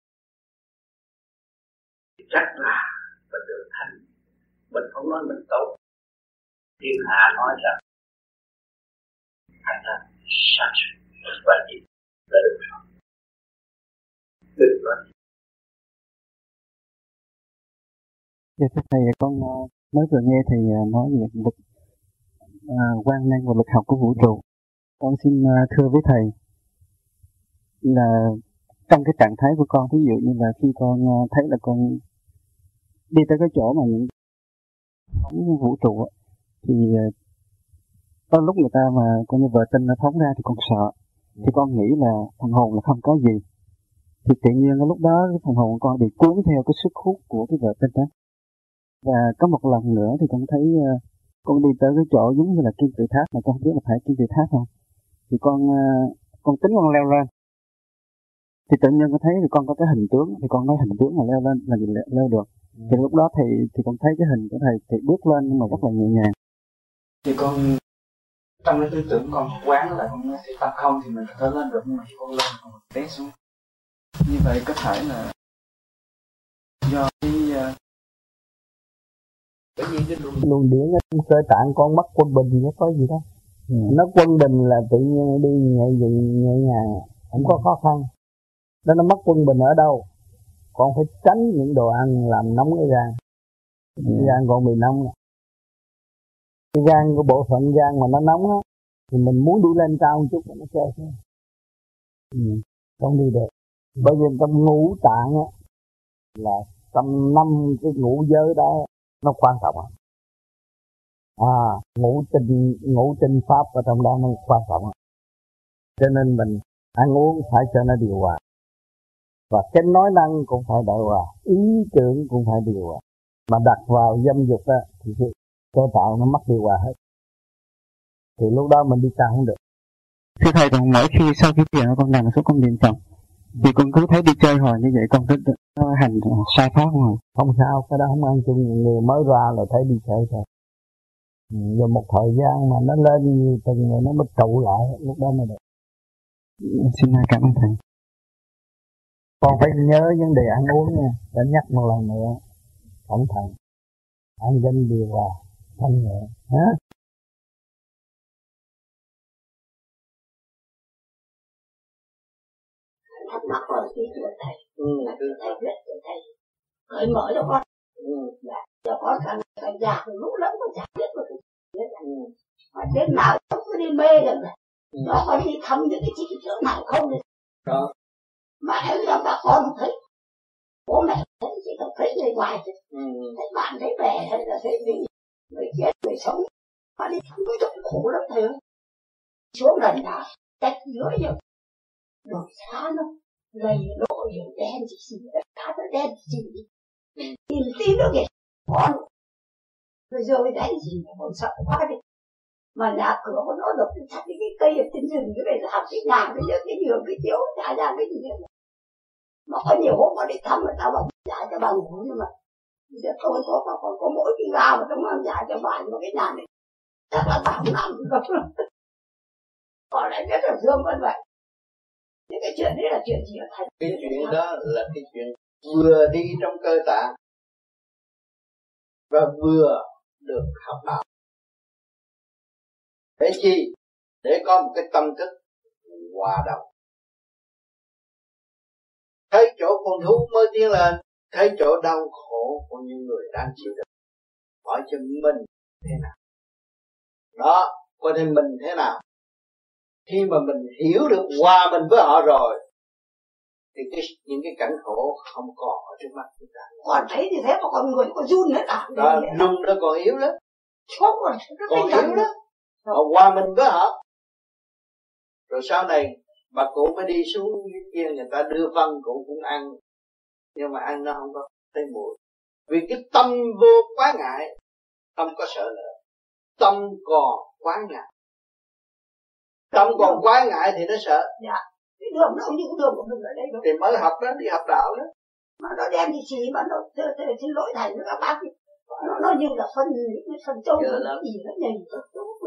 Chắc là mình được thanh, mình không nói mình tốt, thiên hạ nói rằng thành ra sáng suốt và gì là được rồi, được rồi. Dạ thưa thầy, con mới vừa nghe thầy nói về lực uh, quan năng và lực học của vũ trụ. Con xin uh, thưa với thầy là trong cái trạng thái của con, ví dụ như là khi con uh, thấy là con đi tới cái chỗ mà những vũ trụ thì uh, có lúc người ta mà coi như vợ tinh nó phóng ra thì con sợ, thì con nghĩ là phần hồn là không có gì, thì tự nhiên lúc đó cái phần hồn của con bị cuốn theo cái sức hút của cái vợ tinh đó. Và có một lần nữa thì con thấy uh, con đi tới cái chỗ giống như là kim tự tháp, mà con không biết là phải kim tự tháp không, thì con uh, con tính con leo lên, thì tự nhiên con thấy thì con có cái hình tướng, thì con nói hình tướng mà leo lên là gì leo, leo được. Ừ. Thì lúc đó thì thì con thấy cái hình của thầy thì bước lên nhưng mà rất là nhẹ nhàng. Thì con trong cái tư tưởng con quán lại, con nói thì tập không thì mình có thể lên được, nhưng mà khi con lên con té xuống. Như vậy có thể là do cái uh, cái gì cái luồng điển ở trong cơ tạng con mất quân bình chứ có gì đâu. Ừ. Nó quân bình là tự nhiên đi nhẹ nhàng nhẹ nhàng, không có khó khăn. Đó, nó mất quân bình ở đâu? Con phải tránh những đồ ăn làm nóng cái gan. Ừ. Cái gan con bị nóng. Cái gan của bộ phận gan mà nó nóng á, thì mình muốn đi lên cao một chút nó treo xuống. Ừ. Không đi được. Bởi vì trong ngũ tạng á là trong năm cái ngũ giới đó nó quan trọng à. À, ngũ tinh ngũ tinh pháp ở trong đó nó quan trọng à. Cho nên mình ăn uống phải cho nó điều hòa, và cái nói năng cũng phải điều hòa, ý tưởng cũng phải điều hòa. Mà đặt vào dâm dục á thì cơ tạo nó mất điều hòa hết, thì lúc đó mình đi cao không được. Thưa thầy, còn mỗi khi sau khi tiền con làm số con niệm chồng thì con cứ thấy đi chơi hồi như vậy, con cứ hành sai pháp không? Không sao, cái đó không ăn chung, người mới ra là thấy đi chơi thôi. Rồi một thời gian mà nó lên nhiều từng rồi nó mới trụ lại, lúc đó mới được. Xin cảm ơn thầy. Con phải nhớ vấn đề ăn uống nha, để nhắc một lần nữa, cẩn thận, ăn danh điều hòa, thanh nhẹ, hả? Thắc mắc rồi thì thưa thầy, là thưa thầy rất thưa thầy cởi mở cho con, là cho con càng càng già thì lúc lắm con chả biết được cái gì, mà đến nào cũng cứ đi mê được rồi, nó con đi thăm những cái chỉ chỗ nào không được, mà thấy rằng bà con không thấy, bố mẹ thấy chỉ cần thấy người ngoài thôi, thấy bạn thấy bè hay là thấy mình người chết người sống, mà đi thăm cái chỗ khổ lắm thầy ơi, xuống lần nào cách giữa nhiều đồi xa nó lầy lộ nhiều đen chỉ xì, tất cả nó đen chỉ tìm tí nữa kìa con rồi rồi đánh gì mà còn sợ quá đi, mà nhà cửa của nó đập chặt cái cây ở trên rừng cái này làm cái nhà cái cái giường cái chiếu trả ra cái gì nữa, mà có nhiều hôm mà đi thăm người ta bảo trả cho bà ngủ, nhưng mà bây giờ tôi có còn có, có mỗi cái gao mà trong ăn trả cho bà, mà cái nhà này chắc là bà không làm được còn lại rất là thương vẫn vậy. Những cái chuyện đấy là chuyện gì ở thành? Cái chuyện đó là cái chuyện vừa đi trong cơ tạng và vừa được học đạo. Để chi? Để có một cái tâm thức hòa đồng. Thấy chỗ con thú mới tiến lên, thấy chỗ đau khổ của những người đang chịu đựng, hỏi cho mình thế nào. Đó, coi thêm mình thế nào. Khi mà mình hiểu được hòa mình với họ rồi thì cái, những cái cảnh khổ không còn ở trước mắt chúng ta. Còn thấy thì thế mà con người có run nữa à? Đó, run nó còn yếu lắm. Chốt rồi, còn yếu lắm. Họ hòa mình với họ Rồi sau này bà cụ mới đi xuống dưới kia, người ta đưa phân cụ cũng ăn, nhưng mà ăn nó không có thấy mùi, vì cái tâm vô quá ngại, không có sợ nữa. Tâm còn quá ngại, tâm còn quá ngại thì nó sợ. Dạ, cái đường nó những đường của mình ở đây đâu. Thì mới học đó, đi học đạo đó. Mà nó đem đi xì mà nó xin lỗi thầy nó các bác, nó nó như là phân phân châu nó gì nó nhảy nó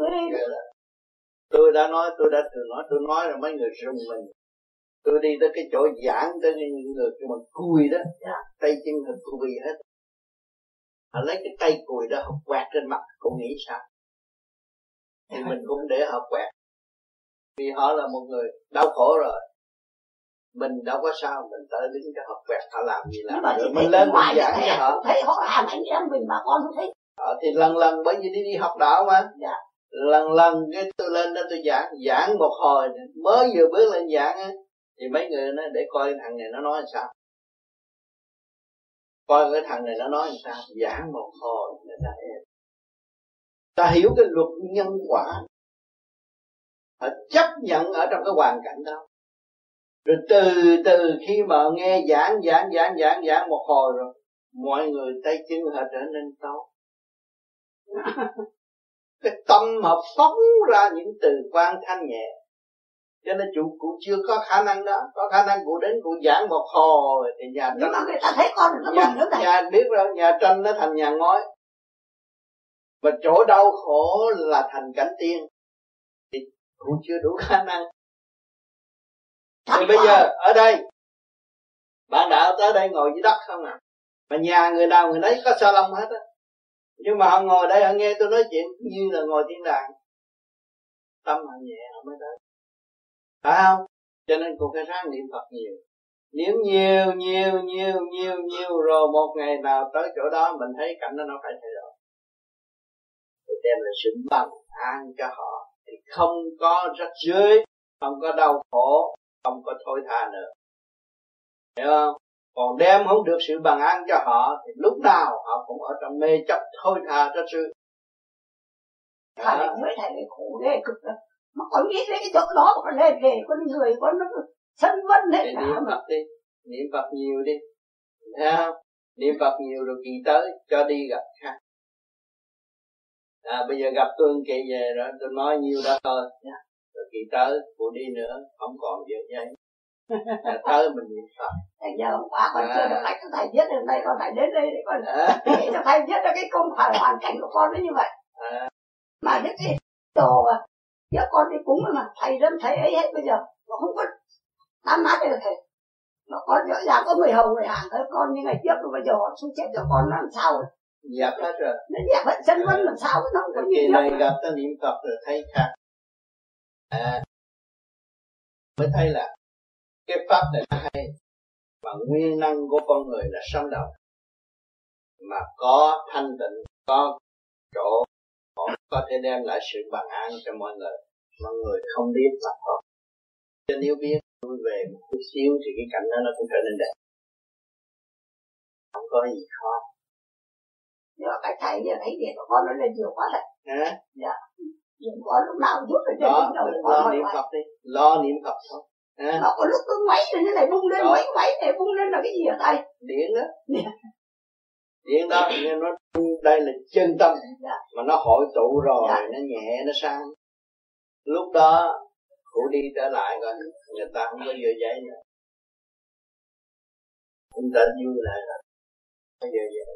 tôi đã nói, tôi đã thường nói, tôi nói là mấy người rùng mình. Tôi đi tới cái chỗ giảng tới những người mà cùi đó, yeah. tay chân thật cùi hết. Họ lấy cái tay cùi đó họ quẹt trên mặt, cũng nghĩ sao? Thì mình cũng để họ quẹt. Vì họ là một người đau khổ rồi. Mình đâu có sao, mình tới đứng cho họ quẹt, họ làm gì làm. Rồi mình lên mình giảng cho họ. Thấy họ làm anh em mình mà con không thấy. Ờ, thì lần lần bởi vì đi đi học đạo mà. Dạ. Lần lần cái tôi lên đó tôi giảng, giảng một hồi, mới vừa bước lên giảng á, thì mấy người nói để coi thằng này nó nói làm sao. Coi cái thằng này nó nói làm sao, giảng một hồi người ta em. Ta hiểu cái luật nhân quả, họ chấp nhận ở trong cái hoàn cảnh đó. Rồi từ từ khi mà nghe giảng giảng giảng giảng giảng một hồi rồi, mọi người tay chân họ trở nên tốt. Cái tâm họ phóng ra những từ quan thanh nhẹ. Cho nên chủ cụ chưa có khả năng đó. Có khả năng cụ đến cụ giảng một hồi thì nhà tranh. Nhưng mà người ta thấy con nó nhà, nữa này. Nhà biết rồi, nhà tranh nó thành nhà ngói. Và chỗ đau khổ là thành cảnh tiên. Thì cụ chưa đủ khả năng. Thì bây giờ ở đây bạn đạo tới đây ngồi dưới đất không à? Mà nhà người nào người nấy có sa lông hết á. Nhưng mà họ ngồi đây họ nghe tôi nói chuyện như là ngồi thiên đàng. Tâm họ nhẹ họ mới tới. Phải không? Cho nên cô phải ráng niệm Phật nhiều. Niệm nhiều nhiều nhiều nhiều nhiều rồi một ngày nào tới chỗ đó mình thấy cảnh đó nó phải thay đổi. Thì đem lại sự bằng an cho họ. Thì không có rắc rối, không có đau khổ, không có thôi tha nữa. Hiểu không? Còn đem không được sự bằng an cho họ thì lúc nào họ cũng ở trong mê chấp thôi tha rất sự. Thầy nói thầy này khổ ghê cực lắm. Mà con nghĩ đến cái chỗ đó con lên về con người con nó sân vân hết cả. Niệm Phật đi, niệm Phật nhiều đi. Thấy không? Niệm Phật nhiều rồi kỳ tới cho đi gặp khác. À, bây giờ gặp tôi kỳ về rồi tôi nói nhiều đó thôi. Rồi kỳ tới phụ đi nữa không còn giờ giấy. Tới mình niệm Phật. Bây giờ hôm qua con à. chưa được cách cho thầy viết đến đây, con phải đến đây để con à. để cho thầy viết ra cái công phải hoàn cảnh của con nó như vậy. À. Mà những cái đồ nhớ con đi cúng mà thầy dân thầy ấy hết bây giờ nó không có tám mát được thầy. Nó có rõ ràng có người hầu người hàng tới con như ngày trước bây giờ họ xuống chết cho con làm sao rồi. Dẹp hết rồi. Nó dẹp hết sân vân làm sao nó không có gì. Kỳ này gặp ta niệm Phật rồi thấy khác. À. Mới thấy là cái pháp này nó hay. Mà nguyên năng của con người là sống động. Mà có thanh tịnh, có chỗ có thể đem lại sự bằng an cho mọi người. Mọi người không biết là thôi. Cho nếu biết vui về một chút xíu thì cái cảnh đó nó cũng trở nên đẹp. Không có gì khó. Nhưng mà cái thầy giờ thấy việc của con nó lên nhiều quá rồi. Hả? Dạ. Nhưng con lúc nào giúp rồi trên đỉnh đầu lo niệm Phật đi. Lo niệm Phật thôi. À. Nó có lúc cứ máy như thế này bung lên, máy máy này bung lên là cái gì hả thầy? Điện đó. Điện đó, nó đây là chân tâm. Dạ. Mà nó hội tụ rồi, dạ. Nó nhẹ, nó sang. Lúc đó, cụ đi trở lại rồi, người ta không có vừa dậy nữa. Chúng ta vui lại rồi, không vừa dậy.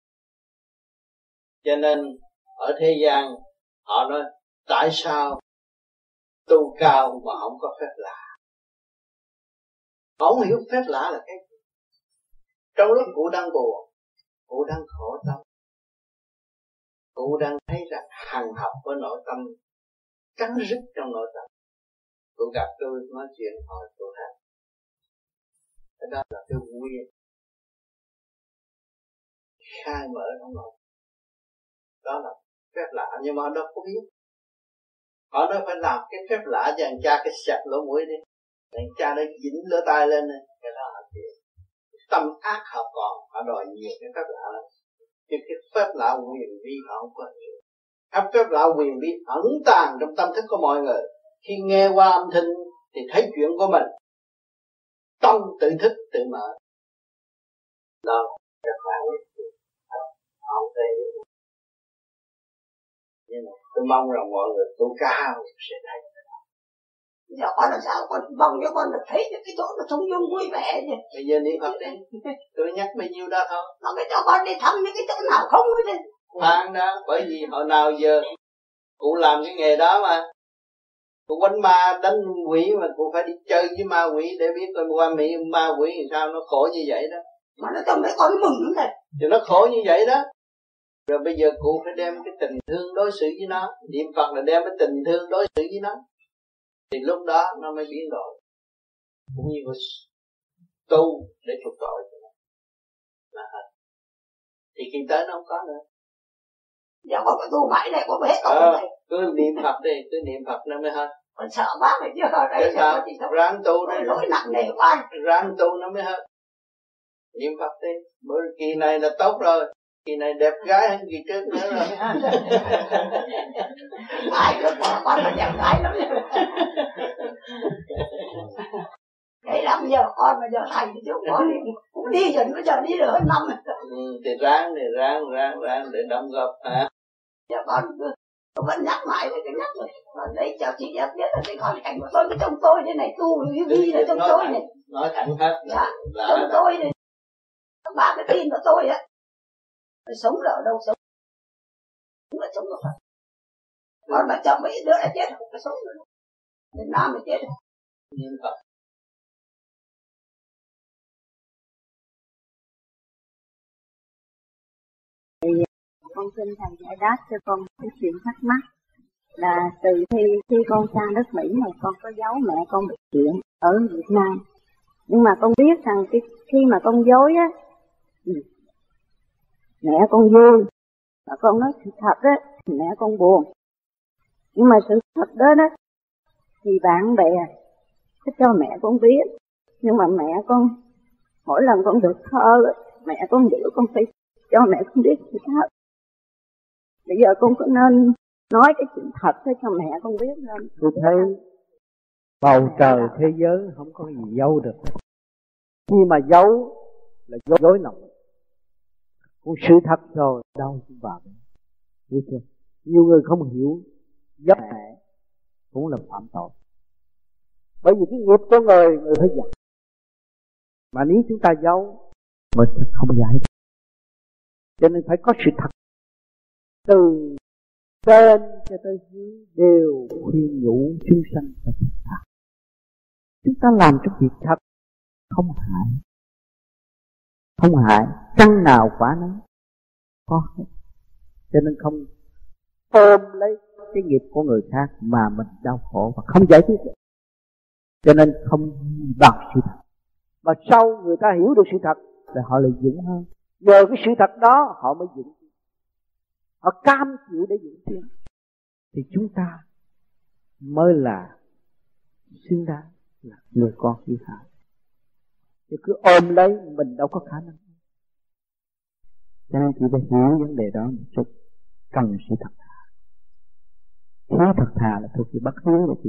Cho nên, ở thế gian, họ nói, tại sao tu cao mà không có phép lạ? Họ không hiểu phép lạ là cái gì. Trong lúc cụ đang buồn, cụ đang khổ tâm, cụ đang thấy rằng hằng học với nội tâm cắn rứt trong nội tâm. Cụ gặp tôi nói chuyện hỏi tôi hát. Cái đó là cái nguyên khai mở trong nội. Đó là phép lạ nhưng mà họ đâu có biết. Họ đâu phải làm cái phép lạ cho thằng cha cái sạch lỗ mũi đi. Thằng cha nó dính lỗ tai lên này. Cái đó là chuyện. Tâm ác họ còn, họ đòi nhiều cái phép lạ lắm. Chứ cái phép lạ quyền vi họ không có nhiều. Cái phép lạ quyền vi ẩn tàng trong tâm thức của mọi người. Khi nghe qua âm thanh thì thấy chuyện của mình, tâm tự thức tự mở. Đó rất là không thấy. Nhưng mà tôi mong rằng mọi người tu cao sẽ thấy. Giờ con là sao? Con mong cho con được thấy được cái chỗ nó thông dung vui vẻ nhỉ. Bây giờ niệm Phật đi. Tôi nhắc bao nhiêu đó thôi. Mà cái cho con đi thăm những cái chỗ nào không ấy đi. Khoan đó, bởi vì hồi nào giờ cụ làm cái nghề đó mà. Cụ quánh ma đánh quỷ mà cụ phải đi chơi với ma quỷ để biết coi qua Mỹ ma quỷ làm sao, nó khổ như vậy đó. Mà nó cho mấy con mừng lắm này. Thì nó khổ như vậy đó. Rồi bây giờ cụ phải đem cái tình thương đối xử với nó. Niệm Phật là đem cái tình thương đối xử với nó. Thì lúc đó nó mới biến đổi. Cũng như người tu để chuộc tội cho nó là hết. Thì khi tới nó không có nữa. Giờ con phải tu mãi này, con phải hết tội à, này. Cứ niệm Phật đi, cứ niệm Phật nó mới hết. Con sợ bác này chứ ở đây sao? Ráng tu đi. Lỗi nặng nề quá. Ráng tu nó mới hết. Niệm Phật đi. Bởi kỳ này là tốt rồi. Kỳ này đẹp gái hơn kỳ trước nữa rồi. Ai được bỏ con là đẹp gái lắm. Cái lắm giờ con mà giờ thầy thì trước con đi, cũng đi rồi, bây giờ đi được hơn năm rồi. Ừ, thì ráng thì ráng, ráng, ráng để đóng góp hả? Giờ con tôi vẫn nhắc mãi với cái nhắc rồi. Còn đấy cho chị em biết là cái hoàn cảnh của tôi với trong tôi thế này, tu với vi là trong tôi này. Nói thẳng hết. Dạ, trong tôi này. Các bà cái tin của tôi á. Tôi sống ở đâu sống. Cũng là sống ở Phật. Còn mà chồng mấy đứa là chết không có sống nữa. Nên Nam là chết. Nhưng Phật. Thì con xin thầy giải đáp cho con cái chuyện thắc mắc là từ khi khi con sang đất Mỹ này con có giấu mẹ con một chuyện ở Việt Nam, nhưng mà con biết rằng cái khi mà con dối á, mẹ con vui và con nói sự thật á thì mẹ con buồn, nhưng mà sự thật đó đó thì bạn bè có cho mẹ con biết, nhưng mà mẹ con mỗi lần con được thơ mẹ con giữ con phải cho mẹ con biết sự thật. Bây giờ con có nên nói cái chuyện thật để cho mẹ con biết không? Tôi thấy bầu trời thế giới không có gì giấu được. Khi mà giấu là dối, dối nồng. Còn sự thật rồi đâu cũng vào. Biết chưa? Nhiều người không hiểu giấu mẹ cũng là phạm tội. Bởi vì cái nghiệp của người người phải dạy. Mà nếu chúng ta giấu mình không giải được. Cho nên phải có sự thật. Từ trên cho tới dưới đều khuyên nhủ chúng sanh và chúng ta. Chúng ta làm cái việc thật không hại, không hại, căn nào quả nấy có hết. Cho nên không ôm lấy cái nghiệp của người khác mà mình đau khổ và không giải quyết được. Cho nên không bằng sự thật. Mà sau người ta hiểu được sự thật thì họ lại vững hơn. Nhờ cái sự thật đó họ mới vững. Họ cam chịu để vững tiến. Thì chúng ta mới là xứng đáng là người con yêu hại. Chứ cứ ôm lấy mình đâu có khả năng. Cho nên chỉ phải hiểu vấn đề đó một chút. Cần sự thật thà. Thiếu thật thà là thuộc về bất hiếu rồi chị.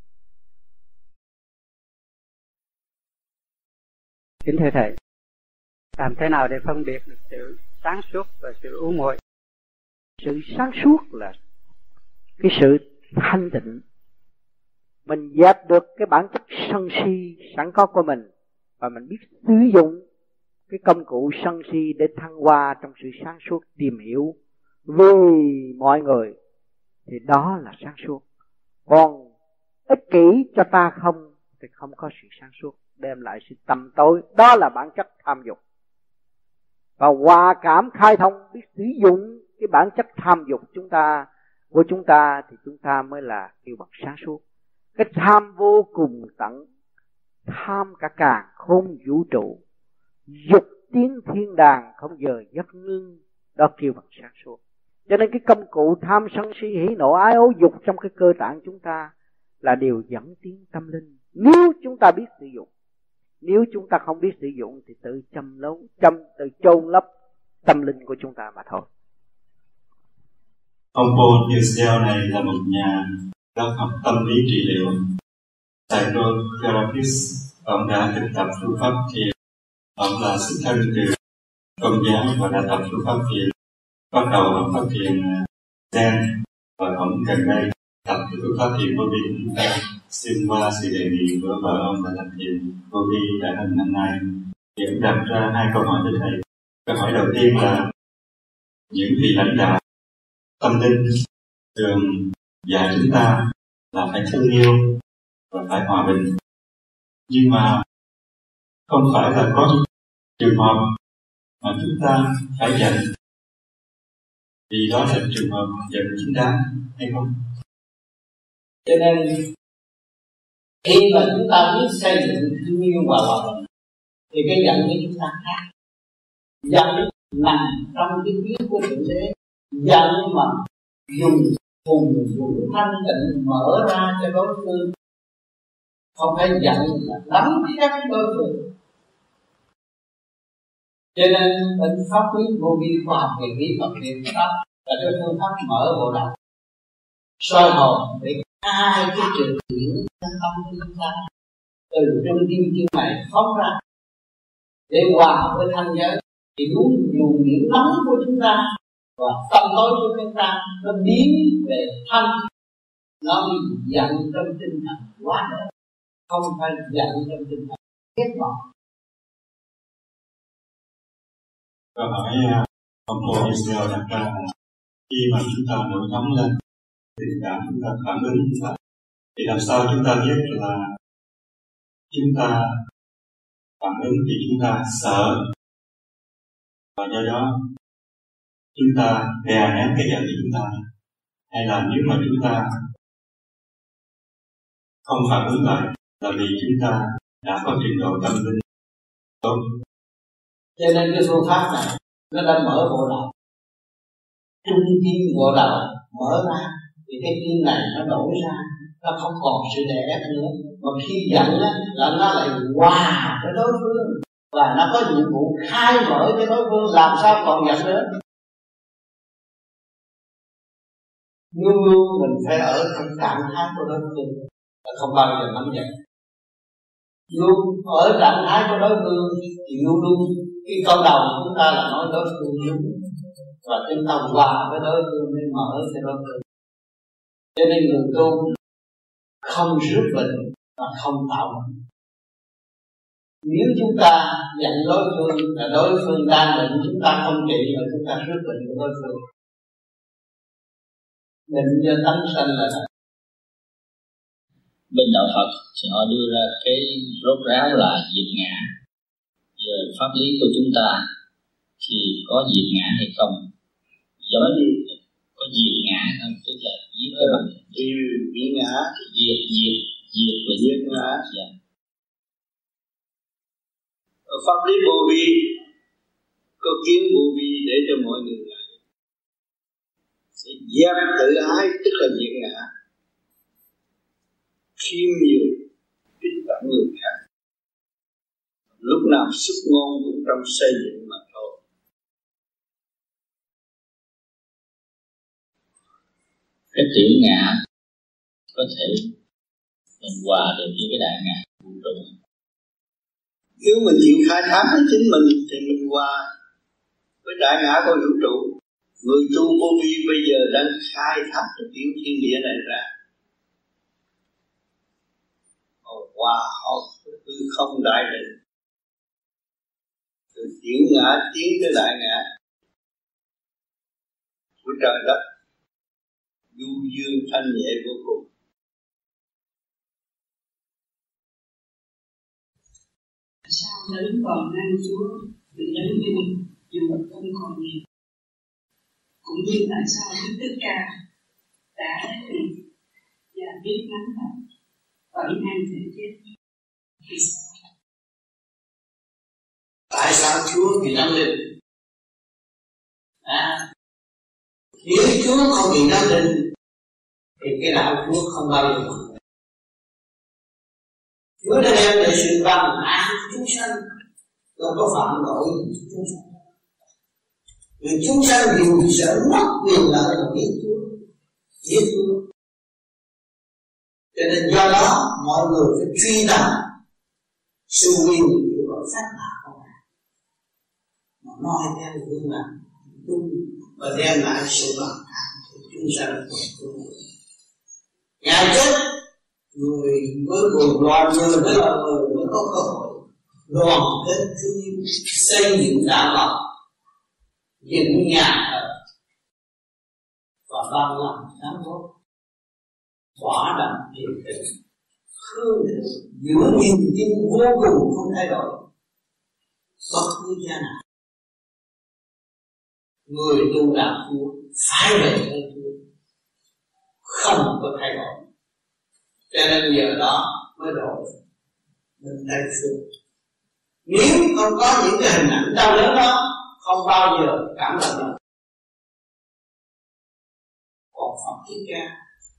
Kính thưa thầy, làm thế nào để phân biệt được sự sáng suốt và sự u muội? Sự sáng suốt là cái sự thanh tịnh. Mình dẹp được cái bản chất sân si sẵn có của mình và mình biết sử dụng cái công cụ sân si để thăng hoa trong sự sáng suốt tìm hiểu vì mọi người, thì đó là sáng suốt. Còn ích kỷ cho ta không thì không có sự sáng suốt, đem lại sự tăm tối, đó là bản chất tham dục. Và hòa cảm khai thông, biết sử dụng cái bản chất tham dục chúng ta của chúng ta thì chúng ta mới là kêu bằng sáng suốt. Cái tham vô cùng tận, tham cả càn khôn vũ trụ, dục tiến thiên đàng không giờ giấc ngưng, đó kêu bằng sáng suốt. Cho nên cái công cụ tham sân si hỉ nộ ái ố dục trong cái cơ tạng chúng ta là điều dẫn tiến tâm linh, nếu chúng ta biết sử dụng. Nếu chúng ta không biết sử dụng thì tự châm lấu, châm tự chôn lấp tâm linh của chúng ta mà thôi. Ông Paul Giesel này là một nhà lớp học tâm lý trị liệu psychotherapist. Ông đã thực tập phương pháp thiền. Ông là xuất thân từ Công giáo và đã tập phương pháp thiền. Bắt đầu học pháp thiền Zen và ông gần đây tập phương pháp thiền vô vi của chúng ta. Xin qua sự đề nghị của vợ ông đã tập thiền vô vi đã hơn năm nay. Thì ông đặt ra hai câu hỏi với thầy. Câu hỏi đầu tiên là những vị lãnh đạo tâm linh thường dạy chúng ta là phải thương yêu và phải hòa bình, nhưng mà không phải là có trường hợp mà chúng ta phải giận vì đó là trường hợp giận chính đáng hay không? Cho nên khi mà chúng ta biết xây dựng thương yêu và hòa bình thì cái giận của chúng ta khác. Giận nằm trong cái biết của Thượng Đế, giận mà dùng vùng vũ thanh tịnh mở ra cho đối phương, không phải giận là đấm chắc đối phương. Cho nên bên pháp lý vô vi khoa học về lý Phật niệm pháp là cái phương pháp mở bộ đầu, soi hồn để hai cái trường điển trong tâm chúng ta từ trong tim chân này phóng ra để hòa với thanh giới, thì đúng luồng điển nóng của chúng ta và tâm tối của chúng ta nó biến về thanh, nó giận trong tinh thần quá độ, không phải giận trong tinh thần ghét bỏ. Câu hỏi ông Paul Israel đặt ra là khi mà chúng ta nổi nóng lên, tình cảm chúng ta phản ứng lại, thì làm sao chúng ta biết là chúng ta phản ứng thì chúng ta sợ và do đó chúng ta đè nén cái giận của chúng ta, hay là nếu mà chúng ta không phản ứng lại là vì chúng ta đã có trình độ tâm linh tốt. Cho nên cái phương pháp này nó đã mở bộ đầu, trung tim bộ đầu mở ra thì cái tim này nó đổ ra, nó không còn sự đè ép nữa, mà khi giận á là nó lại hòa với đối phương và nó có nhiệm vụ khai mở cho đối phương, làm sao còn giận nữa. Luôn luôn mình phải ở trong trạng thái của đối phương, là không bao giờ nắm giận. Luôn ở trạng thái của đối phương thì luôn luôn cái câu đầu của chúng ta là nói đối phương đúng, và chúng ta hòa với đối phương để mở cho đối phương. Cho nên người tu không rước bệnh và không tạo bệnh. Nếu chúng ta giận đối phương là đối phương đang bệnh, chúng ta không trị mà chúng ta rước bệnh của đối phương. Bệnh do tánh sanh là vậy. Bên đạo Phật thì họ đưa ra cái rốt ráo là diệt ngã. Giờ pháp lý của chúng ta thì có diệt ngã hay không? Giống như có diệt ngã không? Tức là giết cái bằng diệt ngã, diệt diệt diệt là diệt ngã. Dạ. Ở pháp lý vô vi có kiến vô vi để cho mọi người lại sẽ dẹp tự ái, tức là diệt ngã, khiêm nhường kính trọng người khác, lúc nào xuất ngôn cũng trong xây dựng mà thôi. Cái tiểu ngã có thể mình hòa được với cái đại ngã vũ trụ. Nếu mình chịu khai thác với chính mình thì mình hòa với đại ngã của vũ trụ. Người tu vô vi bây giờ đang khai thác cái tiểu thiên địa này ra, hòa hợp với hư không đại định, từ tiểu ngã tiến tới đại ngã của trời đất, du dương thanh nhẹ vô cùng. Sao đấng còn ngang Chúa vì đấng vinh dù không còn nhiều, cũng như tại sao Đức Tất Ca đã tìm và biết nắm bắt bởi ngang thể chết. Vì sao? Tại sao Chúa bị nắm linh? À, nếu Chúa không bị nắm linh thì cái đạo Chúa không bao giờ mất. Chúa đã đem lại sự bằng an chúng sanh, đâu có phạm lỗi chúng sanh. Vì chúng sanh dù sợ mất quyền lợi là biết Chúa, biết Chúa. Cho nên do đó mọi người phải truy tầm sự quyền của Phật pháp là không ạ. Mà nói theo hướng là đúng và đem lại sự bằng thẳng của chúng sanh của chúng người. Ngày chết người với cùng loài người với loài người mới có cơ hội đoàn kết thương xây dựng đạo Phật, dựng nhà thờ và ban lòng sáng tốt, quả đậm thiền định, hương thượng giữa niềm tin vô cùng không thay đổi. Bất cứ gia nào người tu đạo Chúa phải về với Chúa, không có thay đổi. Cho nên giờ đó mới đổi mình đây xuống. Nếu không có những cái hình ảnh đau đớn đó, không bao giờ cảm động được. Còn Phật Thích Ca,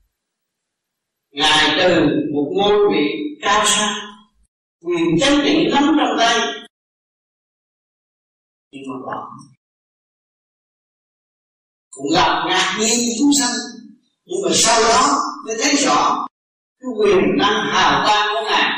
Ngài từ một ngôi vị cao sang, quyền chánh trị nắm trong tay, nhưng mà bỏ cũng làm ngạc nhiên chúng sanh. Nhưng mà sau đó mới thấy rõ cái quyền năng hào quang của Ngài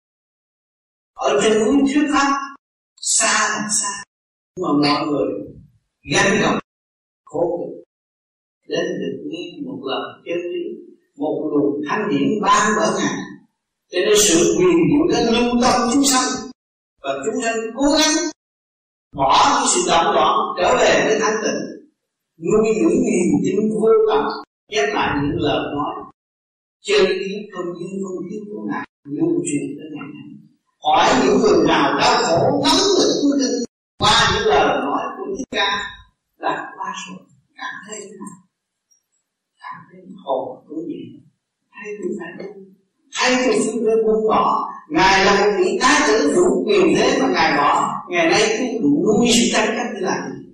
ở trên núi thuyết pháp xa là xa, nhưng mà mọi người gánh gồng khổ cực đến được nghe một lần chân lý, một luồng thanh điển ban bởi Ngài. Cho nên sự quyền diệu đến lưu tâm chúng sanh, và chúng sanh cố gắng bỏ những sự động loạn trở về với thanh tịnh, nuôi dưỡng niềm tin vô tận, ghép lại những lời nói chân lý không duyên không thiết của Ngài lưu truyền tới ngày nay. Hỏi những người nào đau khổ nắm được cuốn kinh qua những lời nói của Thích Ca là qua rồi, cảm thấy thế nào? Cảm thấy hồn của gì? Hay tôi phải đúng? Hay tôi phải buông bỏ? Ngài là một vị thái tử đủ quyền thế mà Ngài bỏ. Ngày nay tôi đủ nuôi sự tranh chấp như là gì?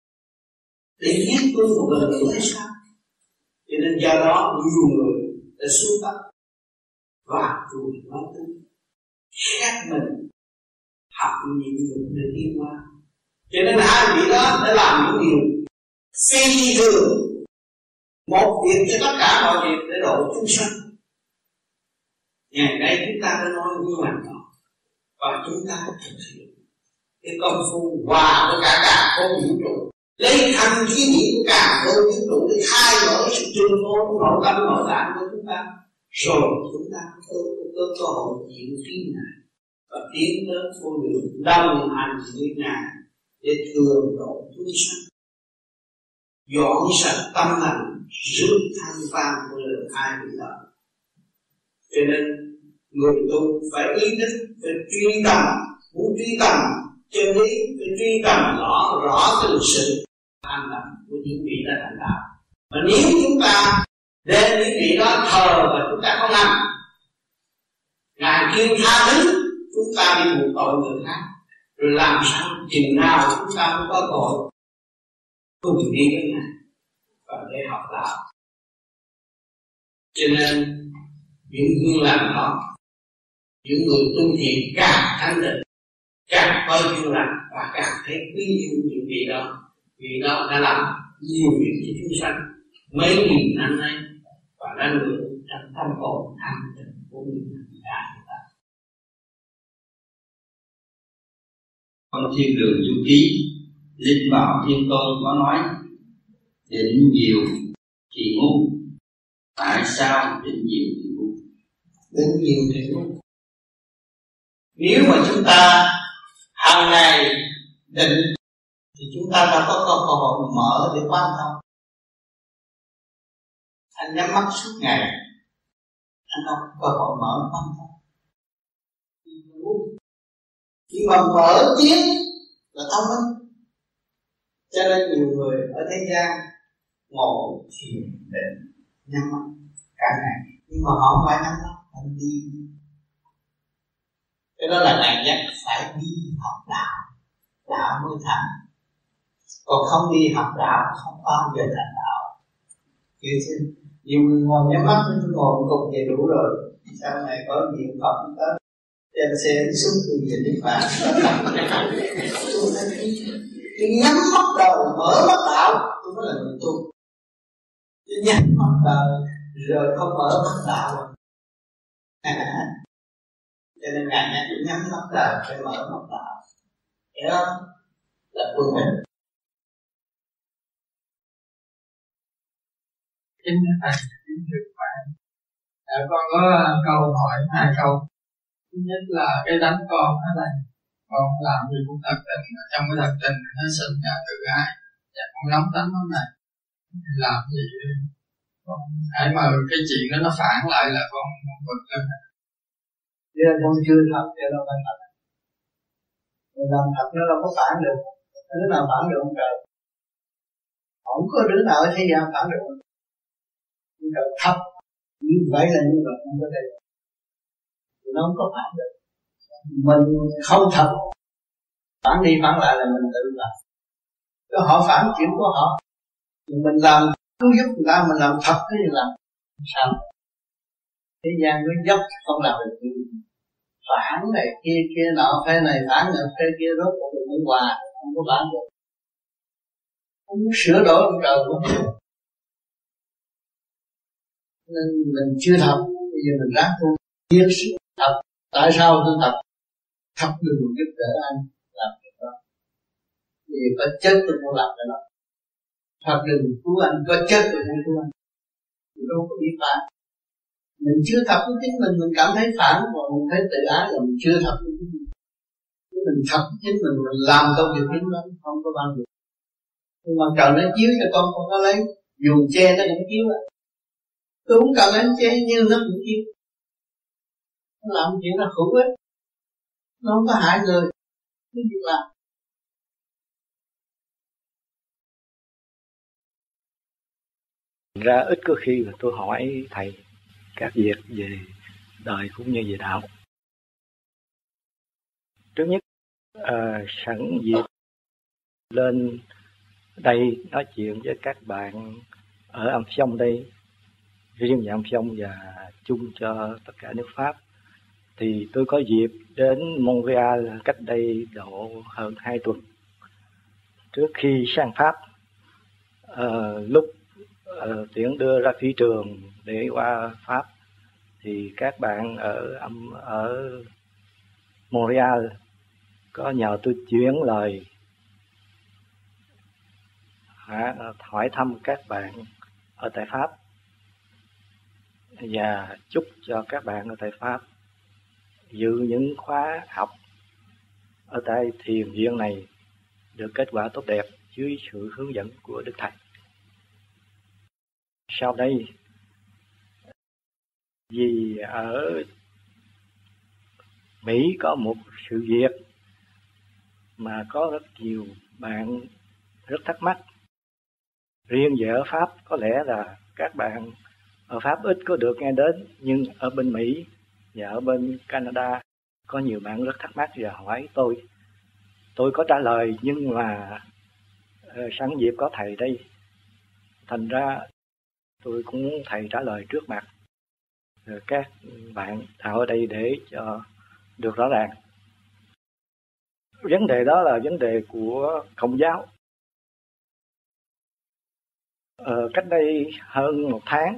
Để giết tôi một lần nữa hay sao? Cho nên do đó nhiều người đã xuống cấp và rồi nói tôi khép mình học nhiệm vụ để tiến qua. Cho nên hai vị đó đã làm những điều phi thường, một việc cho tất cả mọi việc để độ chúng sanh. Ngày nay chúng ta đã nói như vậy đó, và chúng ta thực hiện cái công phu hòa với cả cả không vũ trụ, lấy thanh khí điển của cả không vũ trụ để thay đổi sự trường vô của nội tâm nội tạng của chúng ta, rồi chúng ta có có cơ hội diễn khí này và tiến tới vô lượng đồng hành với Ngài để thường độ chúng sanh, dọn sạch tâm lành, rước thanh văn của lời hai vị đó. Cho nên người tu phải ý thức, phải truy tầm, muốn truy tầm chân lý, phải truy tầm rõ rõ cái lịch sử hành động của những vị đã thành đạo. Mà nếu chúng ta đem những vị đó thờ và chúng ta không làm, Ngài kêu tha thứ, chúng ta đi buộc tội người khác, rồi làm sao chừng nào chúng ta cũng có tội cùng đi với Ngài và để học đạo. Cho nên những gương làm đó, những người tu thiện càng thanh tịnh, càng có duyên lành và càng thấy quý yêu những vị đó. Vì đó đã làm nhiều việc cho chúng sanh mấy nghìn năm nay và đã được trong tâm hồn thanh tịnh của những vị đại chúng ta. Trong Thiên Đường Du Ký, Linh Bảo Thiên Tôn có nói: định nhiều thì ngu. Tại sao định nhiều thì ngu? Định nhiều thì ngu. Nếu mà chúng ta hàng ngày định thì chúng ta đã có cơ hội mở để quan tâm. Anh nhắm mắt suốt ngày, anh không có cơ hội mở quan tâm. Nhưng mà mở tiếng là thông minh. Cho nên nhiều người ở thế gian ngồi thiền định nhắm mắt cả ngày, nhưng mà họ không phải nhắm mắt, họ đi. Cho đó là ngài nhắc phải đi học đạo, đạo mới thành. Còn không đi học đạo không bao giờ thành đạo. Hiểu chưa? Nhiều người ngồi nhắm mắt, tôi ngồi cùng vậy đủ rồi. Sau này có nhiều Phật tới trên xe xuống từ về đến bạn. Tôi nhắm mắt đầu mở mắt đạo, tôi mới là người tu. Tôi nhắm mắt đầu rồi không mở mắt đạo, Cho nên ngày nay cũng nhắm mắt là phải mở mắt đạo, cái đó là quân bình. Chính thầy, chính thưa bạn, à, con có câu hỏi hai câu. Thứ nhất là cái đánh con đó là con làm gì cũng thật tình, trong cái thật tình nó sinh ra tự ái, và con nóng tánh nó này, làm gì con hãy mà cái chuyện đó nó phản lại là con bực lên. Bây giờ con chưa thật cho nó phải thật. Mình làm thật nó đâu có phản được. Đứa nào phản được không trời? Không có đứa nào ở thế gian phản được. Nhưng cần thật. Như vậy là như vậy không có thể. Nó không có phản được. Mình không thật. Phản đi phản lại là mình tự làm. Cho họ phản chuyện của họ. Mình làm cứu giúp người ta, mình làm thật cái gì làm. Sao? Thế gian nó dốc không làm được gì. Phản này kia kia nọ, phe này phản này phe kia, rốt cuộc được muốn hòa, không có phản được. Không muốn sửa đổi ông trời không được. Nên mình chưa thật, bây giờ mình ráng tu tiến sự thật. Tại sao tôi thật? Thật đừng giúp đỡ anh làm việc đó. Vì có chết tôi không làm cái đó. Thật đừng cứu anh, có chết tôi không cứu anh. Tôi đâu có bị phản. Mình chưa thật với chính mình, mình cảm thấy phản và mình thấy tự ái là mình chưa thật với chính mình. Mình thật với chính mình, mình làm công việc chính đó, không có bao giờ. Nhưng mà trời nó chiếu cho con, con có lấy dù che nó cũng chiếu á. Tôi không cần anh che nhưng nó cũng chiếu. Nó làm chuyện nó khủng ấy. Nó không có hại người. Cái việc làm. Ra ít có khi là tôi hỏi thầy các việc về đời cũng như về đạo. Trước nhất, uh, sẵn dịp lên đây nói chuyện với các bạn ở Âm Phong đây, riêng về Âm Phong và chung cho tất cả nước Pháp, thì tôi có dịp đến Montreal cách đây độ hơn hai tuần. Trước khi sang Pháp, uh, lúc uh, tiễn đưa ra phi trường để qua Pháp, thì các bạn ở âm ở Montreal có nhờ tôi chuyển lời hỏi thăm các bạn ở tại Pháp và chúc cho các bạn ở tại Pháp dự những khóa học ở tại thiền viện này được kết quả tốt đẹp dưới sự hướng dẫn của Đức Thầy. Sau đây, vì ở Mỹ có một sự việc mà có rất nhiều bạn rất thắc mắc. Riêng về ở Pháp có lẽ là các bạn ở Pháp ít có được nghe đến, nhưng ở bên Mỹ và ở bên Canada có nhiều bạn rất thắc mắc và hỏi tôi. Tôi có trả lời nhưng mà uh, sẵn dịp có thầy đây, thành ra tôi cũng muốn thầy trả lời trước mặt rồi các bạn thảo ở đây để cho được rõ ràng. Vấn đề đó là vấn đề của Công giáo. Ờ, cách đây hơn một tháng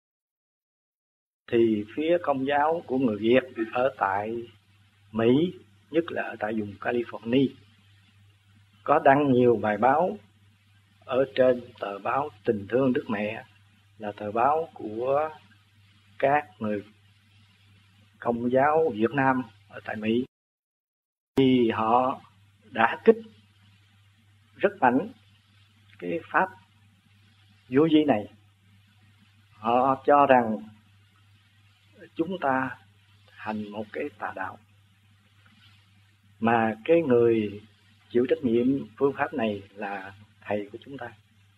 thì phía Công giáo của người Việt ở tại Mỹ, nhất là ở tại vùng California, có đăng nhiều bài báo ở trên tờ báo Tình Thương Đức Mẹ, là tờ báo của các người Công giáo Việt Nam ở tại Mỹ. Thì họ đã kích rất mạnh cái pháp vô vi này. Họ cho rằng chúng ta hành một cái tà đạo, mà cái người chịu trách nhiệm phương pháp này là thầy của chúng ta.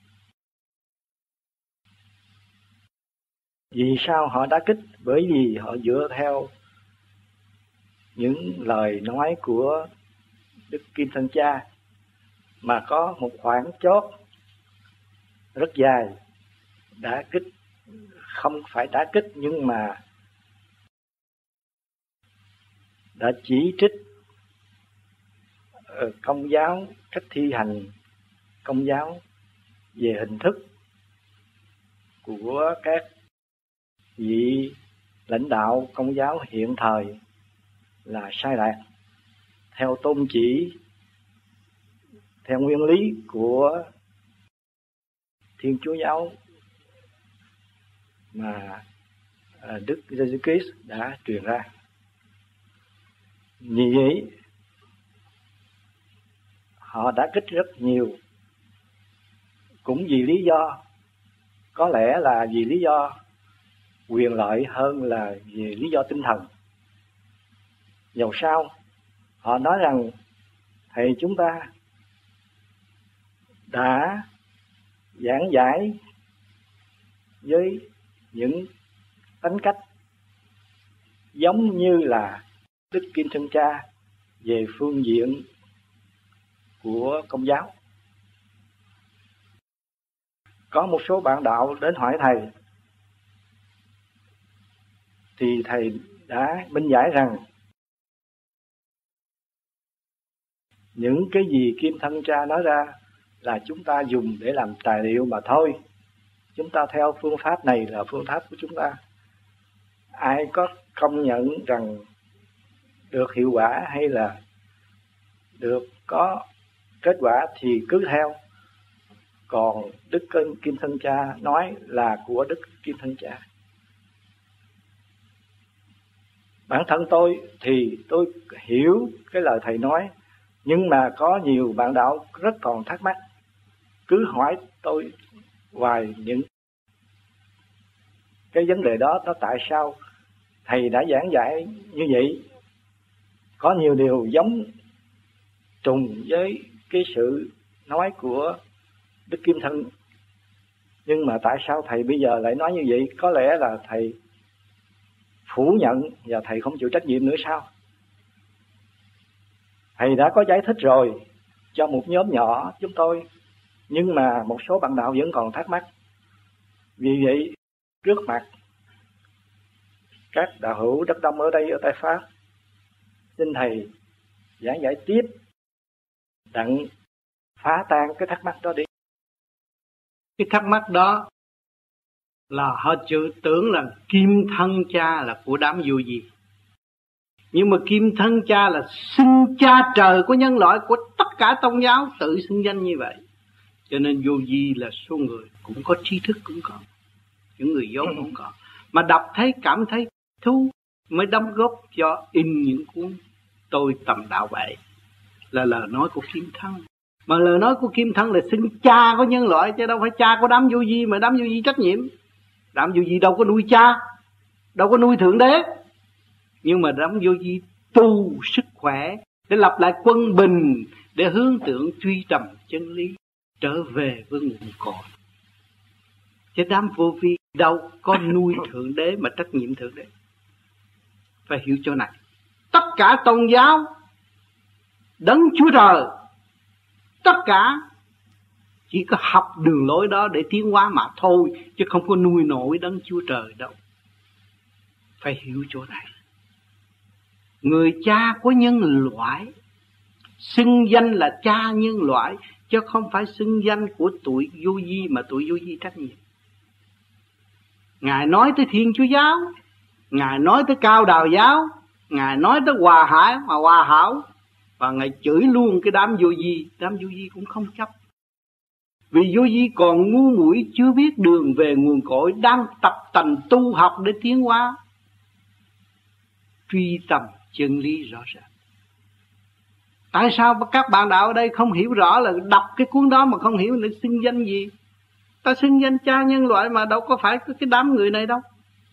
Vì sao họ đã kích? Bởi vì họ dựa theo những lời nói của Đức Kim Thân Cha, mà có một khoảng chót rất dài đã kích, không phải đã kích nhưng mà đã chỉ trích Công giáo cách thi hành Công giáo về hình thức của các vị lãnh đạo Công giáo hiện thời là sai lạc, theo tôn chỉ, theo nguyên lý của Thiên Chúa giáo mà Đức Giêsu Christ đã truyền ra. Vì vậy họ đã kích rất nhiều, cũng vì lý do, có lẽ là vì lý do quyền lợi hơn là vì lý do tinh thần. Dầu sao họ nói rằng thầy chúng ta đã giảng giải với những tính cách giống như là Đức Kim Thân Cha về phương diện của Công giáo. Có một số bạn đạo đến hỏi thầy, thì thầy đã minh giải rằng những cái gì Kim Thân Cha nói ra là chúng ta dùng để làm tài liệu mà thôi. Chúng ta theo phương pháp này là phương pháp của chúng ta. Ai có công nhận rằng được hiệu quả hay là được có kết quả thì cứ theo. Còn Đức Kim Thân Cha nói là của Đức Kim Thân Cha. Bản thân tôi thì tôi hiểu cái lời thầy nói, nhưng mà có nhiều bạn đạo rất còn thắc mắc, cứ hỏi tôi hoài những cái vấn đề đó. Nó tại sao thầy đã giảng dạy như vậy? Có nhiều điều giống trùng với cái sự nói của Đức Kim Thân, nhưng mà tại sao thầy bây giờ lại nói như vậy? Có lẽ là thầy phủ nhận và thầy không chịu trách nhiệm nữa sao? Thầy đã có giải thích rồi cho một nhóm nhỏ chúng tôi, nhưng mà một số bạn đạo vẫn còn thắc mắc. Vì vậy trước mặt các đạo hữu rất đông ở đây, ở tại Pháp, xin thầy giảng giải tiếp, đặng phá tan cái thắc mắc đó đi. Cái thắc mắc đó là họ chữ tưởng là Kim Thân Cha là của đám vô vi. Nhưng mà Kim Thân Cha là xưng cha trời của nhân loại, của tất cả tôn giáo tự xưng danh như vậy. Cho nên vô vi là số người cũng có trí thức, cũng có những người dốt cũng có, mà đọc thấy cảm thấy thú mới đóng góp cho in những cuốn Tôi Tầm Đạo Vậy, là lời nói của Kim Thân. Mà lời nói của Kim Thân là xưng cha của nhân loại, chứ đâu phải cha của đám vô vi, mà đám vô vi trách nhiệm. Đám vô vi đâu có nuôi cha, đâu có nuôi Thượng Đế. Nhưng mà đám vô vi tu sức khỏe để lập lại quân bình, để hướng tượng truy tầm chân lý, trở về với nguồn cội. Chứ đám vô vi đâu có nuôi Thượng Đế mà trách nhiệm Thượng Đế. Phải hiểu chỗ này. Tất cả tôn giáo Đấng Chúa Trời, tất cả chỉ có học đường lối đó để tiến hóa mà thôi, chứ không có nuôi nổi Đấng Chúa Trời đâu. Phải hiểu chỗ này. Người cha của nhân loại xưng danh là cha nhân loại, chứ không phải xưng danh của tụi vô vi mà tụi vô vi trách nhiệm. Ngài nói tới Thiên Chúa giáo, Ngài nói tới Cao Đào giáo, Ngài nói tới Hòa Hải mà Hòa Hảo, và Ngài chửi luôn cái đám vô vi. Đám vô vi cũng không chấp, vì vô vi còn ngu muội, chưa biết đường về nguồn cội, đang tập tành tu học để tiến hóa, truy tầm chân lý rõ ràng. Tại sao các bạn đạo ở đây không hiểu rõ là đọc cái cuốn đó mà không hiểu là xưng danh gì? Ta xưng danh cha nhân loại mà đâu có phải cái đám người này đâu.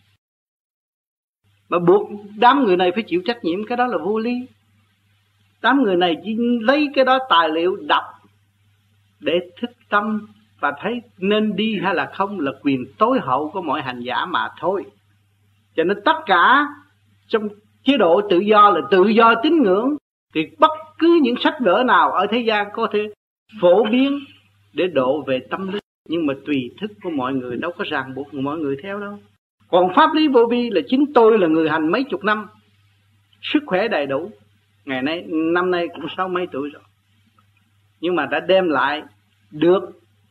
Mà buộc đám người này phải chịu trách nhiệm, cái đó là vô lý. Đám người này chỉ lấy cái đó tài liệu đọc để thức tâm và thấy nên đi hay là không là quyền tối hậu của mọi hành giả mà thôi. Cho nên tất cả trong chế độ tự do là tự do tín ngưỡng, thì bất cứ những sách vở nào ở thế gian có thể phổ biến để độ về tâm linh, nhưng mà tùy thức của mọi người, đâu có ràng buộc mọi người theo đâu. Còn pháp lý vô vi là chính tôi là người hành mấy chục năm, sức khỏe đầy đủ, ngày nay năm nay cũng sáu mấy tuổi rồi, nhưng mà đã đem lại được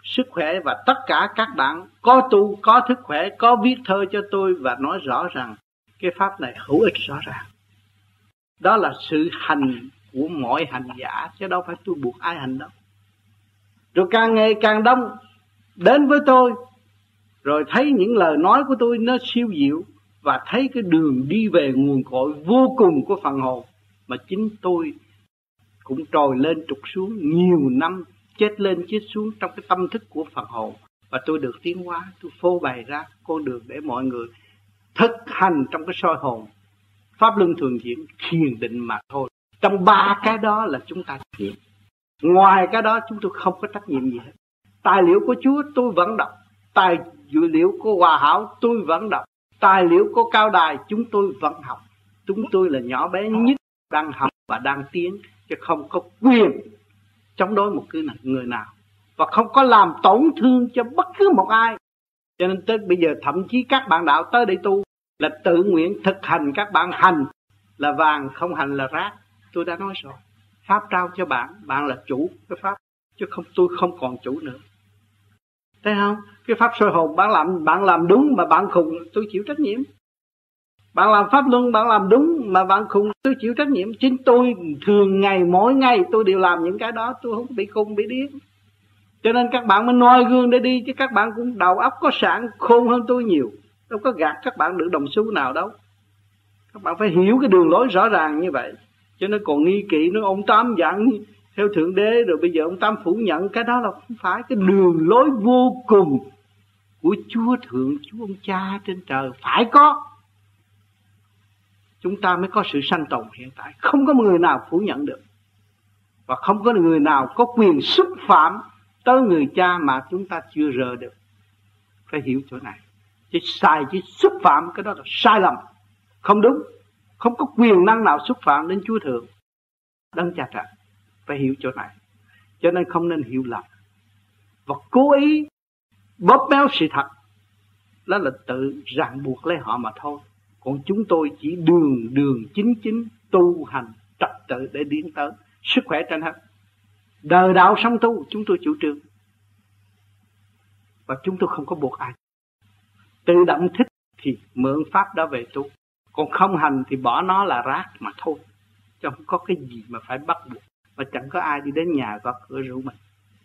sức khỏe, và tất cả các bạn có tu, có thức khỏe, có viết thơ cho tôi và nói rõ rằng cái pháp này hữu ích rõ ràng. Đó là sự hành của mọi hành giả, chứ đâu phải tôi buộc ai hành đâu. Rồi càng ngày càng đông đến với tôi, rồi thấy những lời nói của tôi nó siêu diệu, và thấy cái đường đi về nguồn cội vô cùng của phần hồn mà chính tôi cũng trồi lên trục xuống nhiều năm, chết lên chết xuống trong cái tâm thức của phần hồn, và tôi được tiến hóa. Tôi phô bày ra con đường để mọi người thực hành trong cái soi hồn, pháp luân thường chuyển, thiền định mà thôi. Trong ba cái đó là chúng ta thực hiện. Ngoài cái đó chúng tôi không có trách nhiệm gì hết. Tài liệu của Chúa tôi vẫn đọc, tài liệu của Hòa Hảo tôi vẫn đọc, tài liệu của Cao Đài chúng tôi vẫn học. Chúng tôi là nhỏ bé nhất đang học và đang tiến, chứ không có quyền chống đối một người nào, và không có làm tổn thương cho bất cứ một ai. Cho nên tới bây giờ thậm chí các bạn đạo tới đây tu là tự nguyện thực hành. Các bạn hành là vàng, không hành là rác. Tôi đã nói rồi, pháp trao cho bạn, bạn là chủ cái pháp, chứ không, tôi không còn chủ nữa. Thấy không? Cái pháp soi hồn bạn làm, bạn làm đúng mà bạn khùng, tôi chịu trách nhiệm. Bạn làm pháp luân, bạn làm đúng mà bạn khùng, tôi chịu trách nhiệm. Chính tôi thường ngày, mỗi ngày tôi đều làm những cái đó, tôi không bị khùng, bị điên. Cho nên các bạn mới noi gương để đi, chứ các bạn cũng đầu óc có sẵn, khôn hơn tôi nhiều. Đâu có gạt các bạn được đồng xu nào đâu. Các bạn phải hiểu cái đường lối rõ ràng như vậy. Cho nên còn nghi kỵ nói ông Tám dặn theo Thượng Đế, rồi bây giờ ông Tám phủ nhận. Cái đó là không phải. Cái đường lối vô cùng của Chúa Thượng, Chúa ông Cha trên trời phải có, chúng ta mới có sự sanh tồn hiện tại. Không có người nào phủ nhận được, và không có người nào có quyền xúc phạm tới người cha mà chúng ta chưa rờ được. Phải hiểu chỗ này. Chứ sai, chứ xúc phạm cái đó là sai lầm, không đúng. Không có quyền năng nào xúc phạm đến Chúa Thượng, Đấng Cha Trời. Phải hiểu chỗ này. Cho nên không nên hiểu lầm và cố ý bóp méo sự thật. Đó là tự ràng buộc lấy họ mà thôi. Còn chúng tôi chỉ đường đường chính chính tu hành trật tự để tiến tới sức khỏe trên hết. Đời đạo sống tu chúng tôi chủ trương, và chúng tôi không có buộc ai. Tự động thích thì mượn pháp đó về tu, còn không hành thì bỏ nó là rác mà thôi. Chứ không có cái gì mà phải bắt buộc, và chẳng có ai đi đến nhà gõ cửa rủ mình.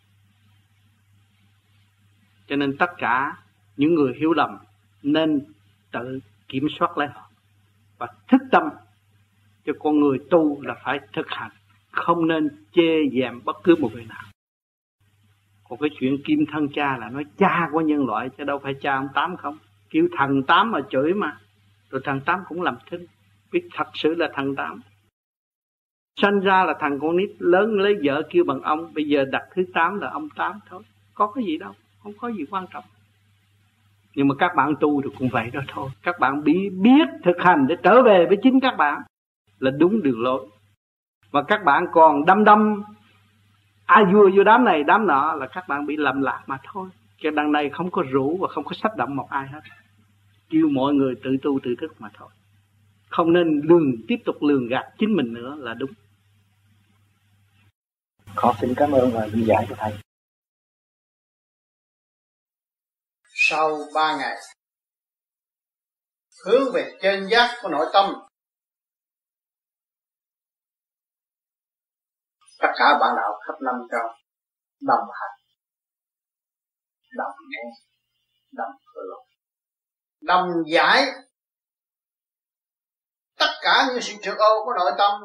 Cho nên tất cả những người hiểu lầm nên tự kiểm soát lấy họ và thức tâm. Cho con người tu là phải thực hành, không nên chê dèm bất cứ một người nào. Còn cái chuyện kim thân cha là nói cha của nhân loại, chứ đâu phải cha ông Tám không. Kêu thần Tám mà chửi mà, rồi thần Tám cũng làm thinh, biết thật sự là thần Tám. Sanh ra là thằng con nít, lớn lấy vợ kêu bằng ông, bây giờ đặt thứ Tám là ông Tám thôi. Có cái gì đâu, không có gì quan trọng. Nhưng mà các bạn tu thì cũng vậy đó thôi. Các bạn biết, biết thực hành để trở về với chính các bạn là đúng đường lối. Và các bạn còn đâm đâm ai vua vô đám này đám nọ là các bạn bị lầm lạc mà thôi. Cái đằng này không có rủ và không có sách động một ai hết. Kêu mọi người tự tu tự thức mà thôi. Không nên lường, tiếp tục lường gạt chính mình nữa là đúng. Con xin cảm ơn và lý giải của thầy. Sau ba ngày hướng về chân giác của nội tâm, tất cả bạn đạo khắp năm châu đồng hành, đồng nghe, đồng thử luận, đồng giải tất cả những sự trược ô của nội tâm,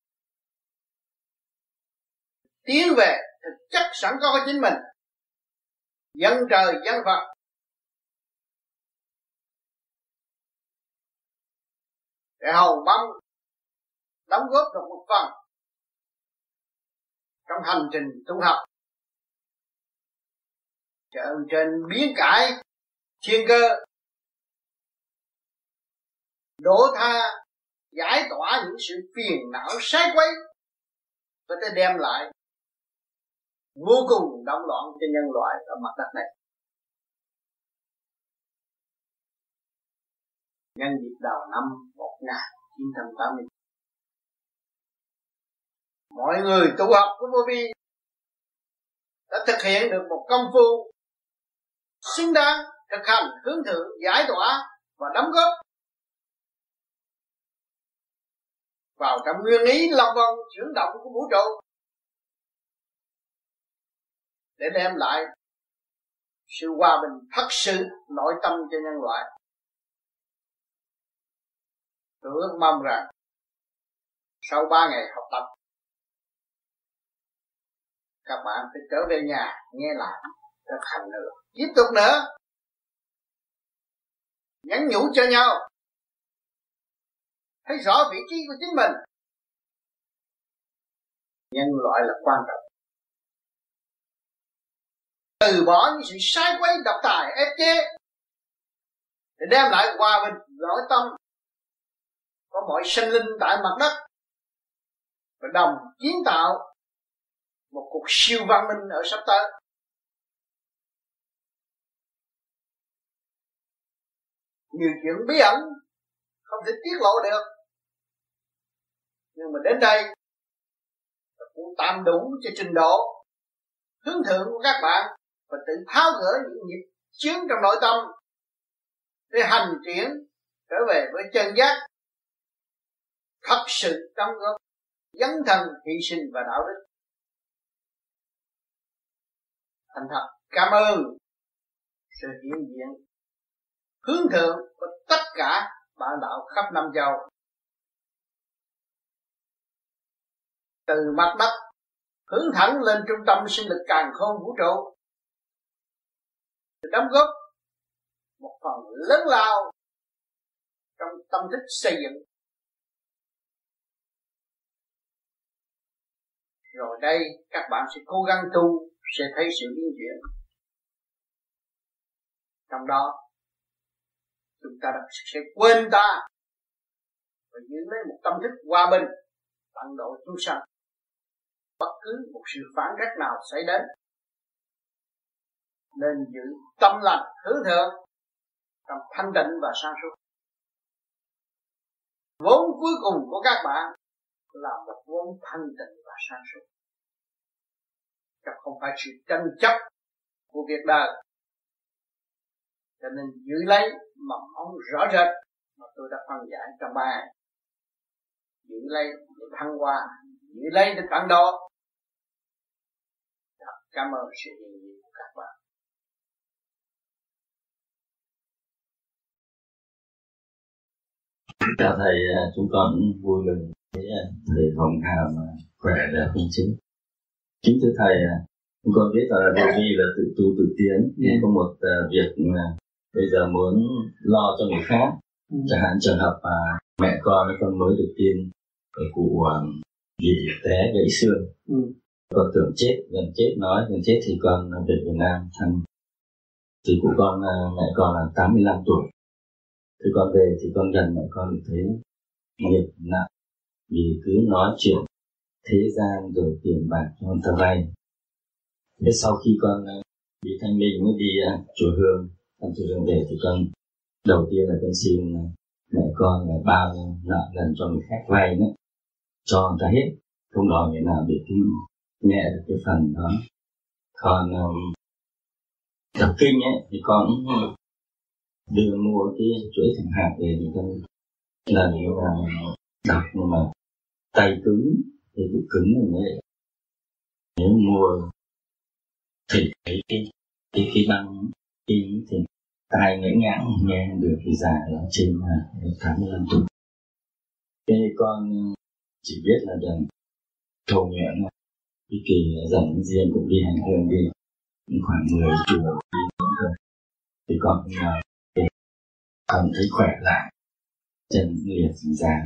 tiến về thực chất sẵn có của chính mình, dân trời dân Phật. Để hầu mong đóng góp được một phần trong hành trình tu học, trở trên biến cải thiên cơ, đổ tha giải tỏa những sự phiền não sai quấy, có thể đem lại vô cùng động loạn cho nhân loại ở mặt đất này. Nhân dịp đầu năm một nghìn chín trăm tám mươi, mọi người tu học của Vô Vi đã thực hiện được một công phu xứng đáng thực hành hướng thượng giải tỏa và đóng góp vào trong nguyên lý long vong chuyển động của vũ trụ để đem lại sự hòa bình thật sự nội tâm cho nhân loại. Tôi ước mong rằng sau ba ngày học tập, các bạn phải trở về nhà nghe lại, thực hành nữa, tiếp tục nữa, nhắn nhủ cho nhau, thấy rõ vị trí của chính mình. Nhân loại là quan trọng. Từ bỏ những sự sai quấy độc tài ép chế để đem lại hòa bình nội tâm có mọi sinh linh tại mặt đất và đồng kiến tạo một cuộc siêu văn minh ở sắp tới. Nhiều chuyện bí ẩn không thể tiết lộ được, nhưng mà đến đây cũng tạm đủ cho trình độ hướng thượng của các bạn và tự tháo gỡ những nhịp chướng trong nội tâm để hành triển trở về với chân giác, thật sự đóng góp dấn thân hy sinh và đạo đức. Thành thật cảm ơn sự hiện diện hướng thượng của tất cả bạn đạo khắp năm châu, từ mặt đất hướng thẳng lên trung tâm sinh lực càn khôn vũ trụ, để đóng góp một phần lớn lao trong tâm thức xây dựng. Rồi đây các bạn sẽ cố gắng tu, sẽ thấy sự biến chuyển. Trong đó chúng ta sẽ quên ta và giữ lấy một tâm thức hòa bình, tận độ chúng sanh. Bất cứ một sự phản cách nào xảy đến, nên giữ tâm lành hướng thượng trong thanh tịnh và sáng suốt. Vốn cuối cùng của các bạn là một vốn thanh tịnh và sáng suốt, chứ không phải sự tranh chấp của việc đời. Cho nên giữ lấy mầm ống rõ rệt mà tôi đã phân giải trong bài. Giữ lấy để thăng hoa, giữ lấy để tận độ. Cảm ơn sự hiện diện của các bạn. Chào thầy, chúng con vui mừng thấy thầy Hồng Hàm khỏe đẹp minh chính. Kính thưa thầy, chúng con biết là điều gì là tự tu tự tiến, nhưng có một việc mà bây giờ muốn lo cho người khác. Ừ. Chẳng hạn trường hợp mà mẹ con con mới được tin ở cụ bị té gãy xương. Ừ. Con tưởng chết, gần chết nói, gần chết thì con về Việt Nam thăm. Thì cụ con, mẹ con là tám mươi lăm tuổi. Thì con về thì con gần mẹ con thì thấy nghiệp nặng. Vì cứ nói chuyện thế gian rồi tiền bạc cho người ta vay. Thế sau khi con bị thanh minh mới đi chùa Hương, thăm chùa Hương về thì con đầu tiên là con xin mẹ con là bao nợ lần cho người khác vay nữa, cho người ta hết, không đòi người nào để cái nhẹ được cái phần đó. Còn um, đọc kinh ấy thì con đưa mua cái chuỗi thằng hạt về thì con lần là đọc, nhưng mà tay cứng thì cũng cứng rồi đấy. Nếu mua thì thấy cái cái cái băng kinh thì tai ngỡ ngãng nghe được thì già ở trên tám mươi lăm tuổi. Thế con chỉ biết là đừng cầu nguyện cái kỳ dành riêng cũng đi hành hương đi khoảng mười chùa đi nữa rồi thì con nhờ để con thấy khỏe lại, chân liệt già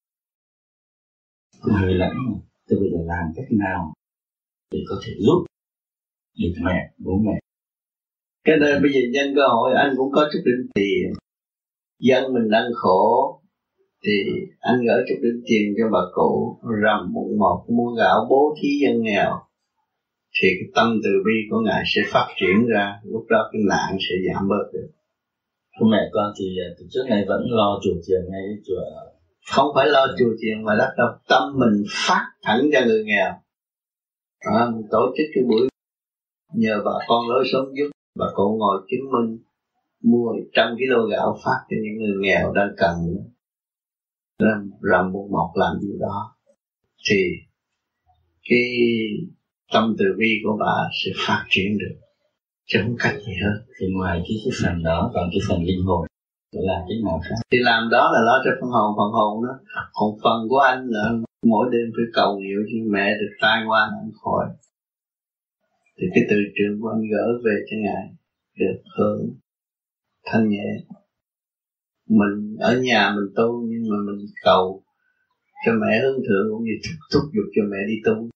cũng hơi lẫn. Tôi bây giờ làm cách nào để có thể giúp được mẹ, bố mẹ? Cái đây bây giờ nhân cơ hội anh cũng có chút đỉnh tiền, dân mình đang khổ thì anh gửi chút đỉnh tiền cho bà cụ, rằm mùng một mua gạo bố thí dân nghèo, thì cái tâm từ bi của ngài sẽ phát triển ra, lúc đó cái nạn sẽ giảm bớt được. Cô mẹ con thì từ trước này vẫn lo chùa chiền ngay chùa. Không phải lo chùa chiền mà đất đâu, tâm mình phát thẳng cho người nghèo. Đó, mình tổ chức cái buổi nhờ bà con lối sống giúp, bà con ngồi chứng minh mua trăm kg gạo phát cho những người nghèo đang cần, làm làm một mọc làm gì đó thì cái tâm từ bi của bà sẽ phát triển được, chứ không cách gì hết. Thì ngoài cái cái phần đó còn cái phần linh hồn là cái nào khác? Thì làm đó là lo cho phần hồn, phần hồn đó. Còn phần của anh là mỗi đêm phải cầu nguyện cho mẹ được tai qua anh khỏi. Thì cái từ trường của anh gỡ về cho ngài được hưởng thanh nhẹ. Mình ở nhà mình tu nhưng mà mình cầu cho mẹ hướng thượng cũng như thúc, thúc giục cho mẹ đi tu.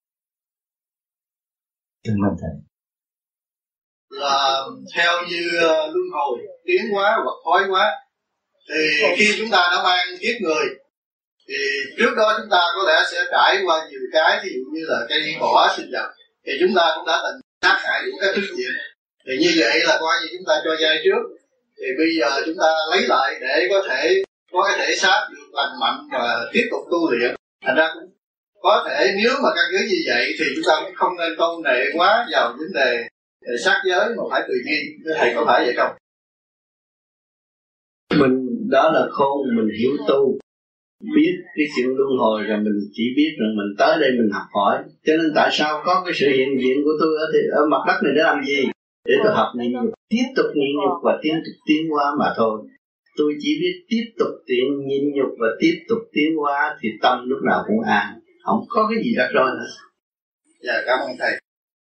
Cảm ơn thầy. Là theo như luân hồi tiến hóa hoặc thoái hóa, thì khi chúng ta đã mang kiếp người thì trước đó chúng ta có lẽ sẽ trải qua nhiều cái, ví dụ như là cây cỏ sinh vật, thì chúng ta cũng đã từng sát hại những cái thứ gì. Thì như vậy là coi như chúng ta cho dây trước, thì bây giờ chúng ta lấy lại để có thể có cái thể xác được lành mạnh và tiếp tục tu luyện. Thành ra cũng có thể nếu mà căn cứ như vậy thì chúng ta cũng không nên tôn nệ quá vào vấn đề sát giới mà phải tùy nghi. Thầy có phải vậy không? Mình đó là khôn, mình hiểu tu, biết cái chuyện luân hồi, rồi mình chỉ biết rằng mình tới đây mình học hỏi. Cho nên tại sao có cái sự hiện diện của tôi ở, ở mặt đất này để làm gì? Để tôi học nhịn nhục, tiếp tục nhịn nhục và tiếp tục tiến hóa mà thôi. Tôi chỉ biết tiếp tục tiến nhịn nhục và tiếp tục tiến hóa thì tâm lúc nào cũng an, không có cái gì rắc rối nữa. Dạ, cảm ơn thầy.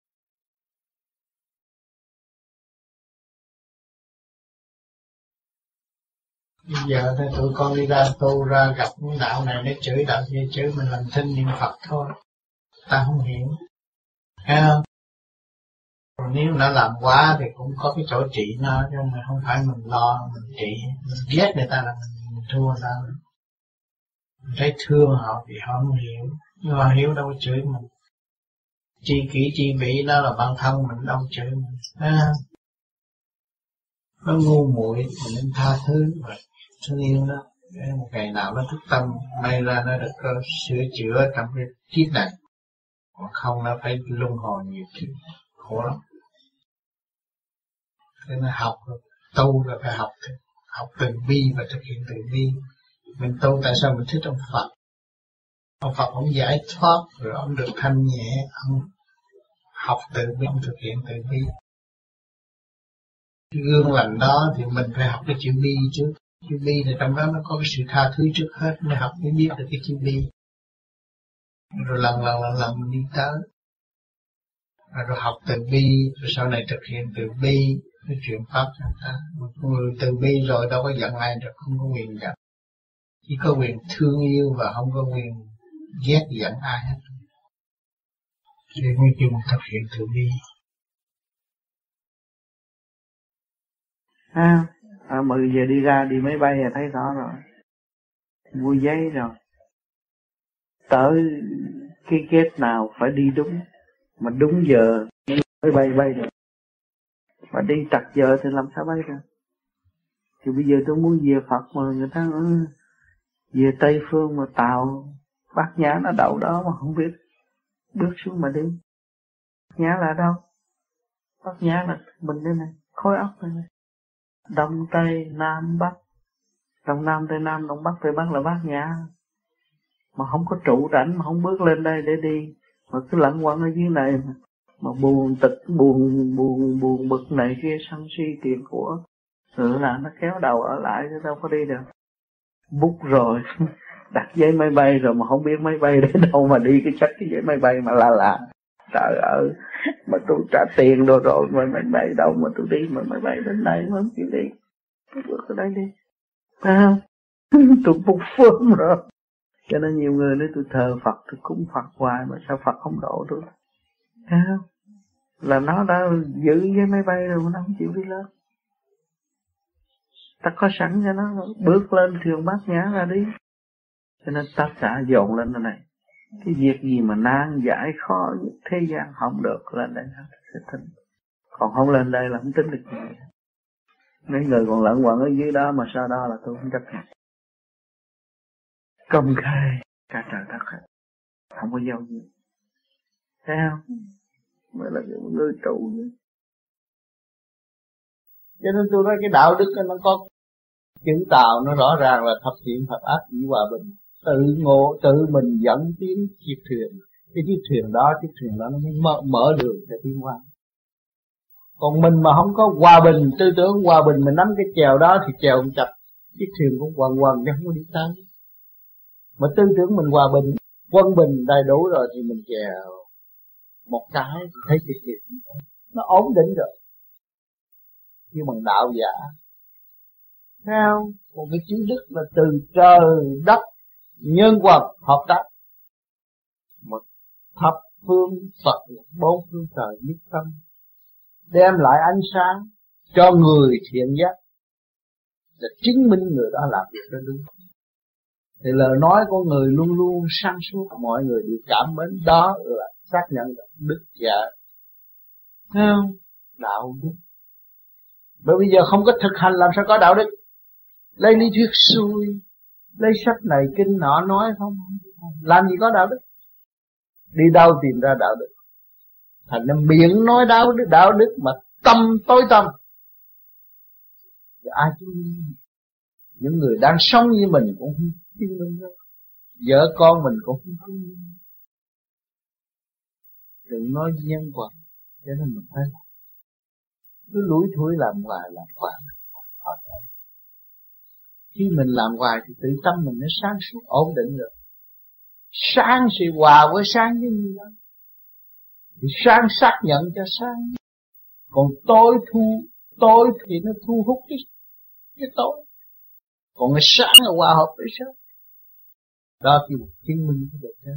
Bây giờ thì tụi con đi ra tu ra gặp đạo này để chửi đạo kia, chửi mình làm thinh niệm Phật thôi, ta không hiểu, thấy không? Còn nếu nó làm quá thì cũng có cái chỗ trị nó, chứ mà không phải mình lo mình trị, mình ghét người ta là mình, mình thua người ta. Mình thấy thương họ thì họ không hiểu, nhưng mà hiểu đâu có chửi mình. Chi kỷ chi vị đó là bản thân mình, đâu chửi mình, thấy không? Nó ngu muội mình nên tha thứ và thương yêu nó, để một ngày nào nó thức tâm may ra nó được uh, sửa chữa trong cái kiếp này, còn không nó phải luân hồi nhiều kiếp khổ lắm. Thế nên học tu là phải học học từ bi và thực hiện từ bi. Mình tu tại sao mình thích ông Phật? Ông Phật ông giải thoát rồi ông được thanh nhẹ, ông học từ bi, ông thực hiện từ bi. Cái gương lành đó thì mình phải học cái chữ bi trước. Chữ bi thì trong đó nó có cái sự tha thứ trước hết, mới học mới biết được cái chữ bi. Rồi lần lần lần lần mình đi tới. Rồi học từ bi, rồi sau này thực hiện từ bi, cái chuyện pháp cho người ta. Một người từ bi rồi đâu có giận ai được, không có quyền giận. Chỉ có quyền thương yêu và không có quyền ghét giận ai hết. Thì mới chung thực hiện từ bi. À, à, mười giờ đi ra đi máy bay là thấy rõ rồi, mua giấy rồi, tới cái gate nào phải đi đúng, mà đúng giờ mới bay bay được, mà đi trật giờ thì làm sao bay được. Thì bây giờ tôi muốn về Phật mà người ta ừ, về Tây Phương mà tàu Bát Nhã nó đậu đó mà không biết, bước xuống mà đi. Bát Nhã là đâu? Bát Nhã là mình đây này, khối óc đây này. Đông Tây Nam Bắc, Đông Nam Tây Nam, Đông Bắc Tây Bắc là Bát Nhã. Mà không có trụ rảnh, mà không bước lên đây để đi, mà cứ lẩn quẩn ở dưới này mà, mà buồn tịch, buồn buồn buồn bực này kia, sân si tiền của, rồi là nó kéo đầu ở lại chứ đâu có đi được. Bút rồi đặt giấy máy bay rồi mà không biết máy bay đến đâu mà đi, cái chắc cái giấy máy bay mà là lạ. Trời ơi, mà tôi trả tiền rồi rồi mà máy bay đâu mà tôi đi, mà máy bay đến đây mà không chịu đi. Tôi bước ở đây đi. À, tôi bút phương rồi. Cho nên nhiều người nói tôi thờ Phật, tôi cúng Phật hoài mà sao Phật không độ tôi. À, là nó đã giữ với máy bay rồi mà nó không chịu đi lên. Ta có sẵn cho nó, bước lên thuyền Bát Nhã ra đi. Cho nên tất cả dồn lên cái này. Cái việc gì mà nan giải khó thế gian không được, lên đây sẽ tính. Còn không lên đây là không tính được gì. Mấy người còn lẫn quẩn ở dưới đó mà sau đó là tôi không chấp nhận. Công khai cả trời đất hết, không có giao gì. Thấy không? mới là người trụ. Cho nên tôi nói cái đạo đức nó có chữ Tào, nó rõ ràng là thập thiện thập ác chỉ hòa bình. Tự ngộ tự mình dẫn tiến chiếc thuyền, cái chiếc thuyền đó chiếc thuyền đó nó mới mở, mở đường cho tiến hóa. Còn mình mà không có hòa bình, tư tưởng hòa bình, mình nắm cái chèo đó thì chèo không chặt, chiếc thuyền cũng quằn quằn chứ không có đi tới. Mà tư tưởng mình hòa bình, quân bình đầy đủ rồi thì mình chèo một cái thì thấy chiếc thuyền nó ổn định rồi. Nhưng bằng đạo giả theo một cái chữ đức là từ trời đất nhân quần hợp tác, một thập phương Phật bốn phương trời nhất tâm, đem lại ánh sáng cho người thiện giác, để chứng minh người đó làm việc đó đúng. Thì lời nói của người luôn luôn sáng suốt, mọi người đều cảm mến, đó là xác nhận đức giả. Không, đạo đức. Bởi bây giờ không có thực hành làm sao có đạo đức. Lấy lý thuyết xuôi, lấy sách này kinh nọ nói không, làm gì có đạo đức. Đi đâu tìm ra đạo đức. Thành ra miệng nói đạo đức, đạo đức mà tâm tối tâm. Thì ai chứng minh? Những người đang sống như mình cũng không chứng minh đâu. Vợ con mình cũng không chứng minh. Đừng nói nhân quả, cho nên mình phải làm. Cứ lủi thủi làm hoài làm hoài. Khi mình làm hoài thì tự tâm mình nó sáng suốt ổn định rồi. Sáng thì hòa với sáng với gì đó. Thì sáng xác nhận cho sáng. Còn tối thu, tối thì nó thu hút cái, cái tối. Còn cái sáng là hòa hợp với sáng. Đó thì chứng minh cái được đó.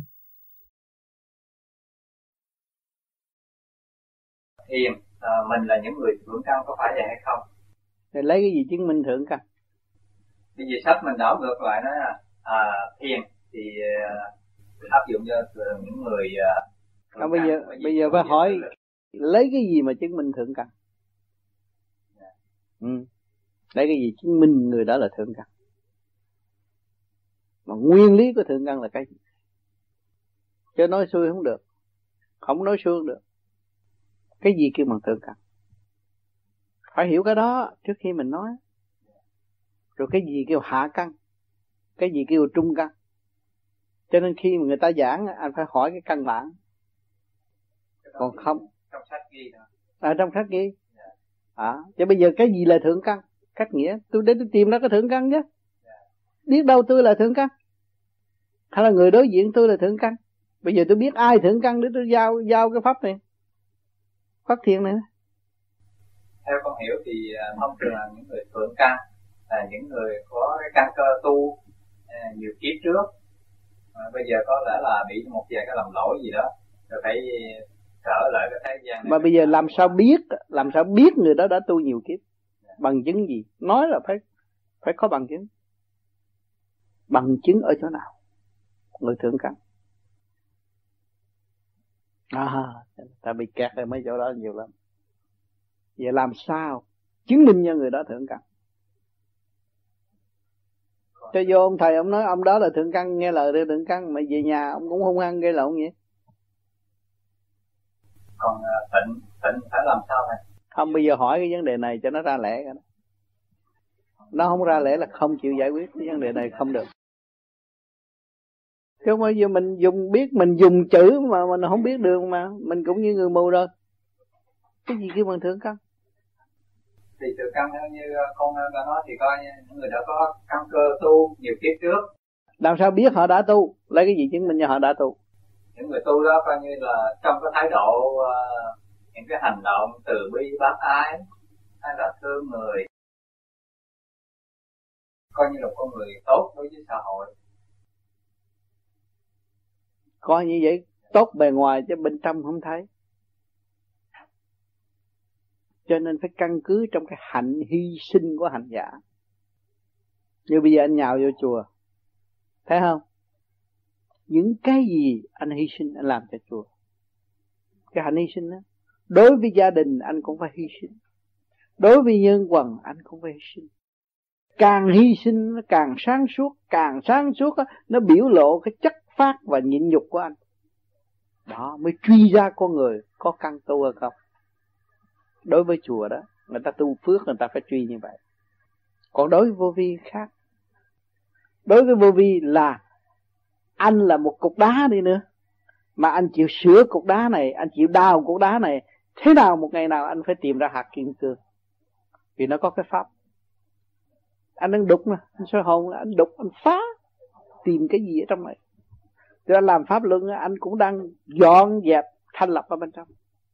Thiền, à, mình là những người thượng căn có phải vậy hay không? Thì lấy cái gì chứng minh thượng căn? Bây giờ sách mình đảo ngược lại nói là à, thiền thì uh, áp dụng cho những người uh, không, bây giờ bây giờ phải hỏi lấy cái gì mà chứng minh thượng căn? Yeah. Ừ. Lấy cái gì chứng minh người đó là thượng căn? Mà nguyên lý của thượng căn là cái gì? Chứ nói xuôi không được, không nói xuôi không được. Cái gì kêu bằng thượng căn? Phải hiểu cái đó trước khi mình nói. Rồi cái gì kêu hạ căn, cái gì kêu trung căn. Cho nên khi mà người ta giảng, anh phải hỏi cái căn bản. Còn không trong sách ghi đó. À, trong sách ghi. À, chứ bây giờ cái gì là thượng căn? Cách nghĩa, tôi đến tôi tìm ra cái thượng căn chứ. Biết đâu tôi là thượng căn, hay là người đối diện tôi là thượng căn. Bây giờ tôi biết ai thượng căn để tôi giao giao cái pháp này, pháp thiền này. Theo con hiểu thì thông thường là những người thượng căn là những người có cái căn cơ tu à, nhiều kiếp trước, à, bây giờ có lẽ là bị một vài cái lầm lỗi gì đó, rồi phải trở lại cái thế gian này. Mà bây giờ làm sao biết, làm sao biết người đó đã tu nhiều kiếp? Yeah. Bằng chứng gì? Nói là phải phải có bằng chứng. Bằng chứng ở chỗ nào? Người thượng căn. À, ta bị kẹt ở mấy chỗ đó nhiều lắm. Vậy làm sao chứng minh cho người đó thượng căn? Cho vô ông thầy ông nói ông đó là thượng căn, nghe lời theo thượng căn, mà về nhà ông cũng hung hăng gây lộn vậy. Còn uh, tịnh tịnh phải làm sao này? Không, bây giờ hỏi cái vấn đề này cho nó ra lẽ cái đó. Nó không ra lẽ là không chịu giải quyết cái vấn đề này, không được. Chứ bây giờ mình dùng biết mình dùng chữ mà mình không biết đường, mà mình cũng như người mù rồi. Cái gì kêu bằng thượng căn? Thì thượng căn như con đã nói thì coi những người đã có căn cơ tu nhiều kiếp trước. Làm sao biết họ đã tu? Lấy cái gì chứng minh cho họ đã tu? Những người tu đó coi như là trong cái thái độ uh, những cái hành động từ bi bác ái hay là thương người, coi như là con người tốt đối với xã hội. Coi như vậy tốt bề ngoài chứ bên trong không thấy. Cho nên phải căn cứ trong cái hạnh hy sinh của hành giả. Như bây giờ anh nhào vô chùa, thấy không? Những cái gì anh hy sinh anh làm cho chùa. Cái hạnh hy sinh đó, đối với gia đình anh cũng phải hy sinh, đối với nhân quần anh cũng phải hy sinh. Càng hy sinh nó càng sáng suốt, càng sáng suốt đó, nó biểu lộ cái chất phát và nhịn nhục của anh. Đó mới truy ra con người có căn tu hay không. Đối với chùa đó, người ta tu phước người ta phải truy như vậy. Còn đối với vô vi khác. Đối với vô vi là anh là một cục đá đi nữa, mà anh chịu sửa cục đá này, anh chịu đào cục đá này, thế nào một ngày nào anh phải tìm ra hạt kim cương. Vì nó có cái pháp. Anh đang đục mà, anh soi hồn là anh đục, anh phá, tìm cái gì ở trong này. Thì anh làm pháp luân, anh cũng đang dọn dẹp thanh lập ở bên trong.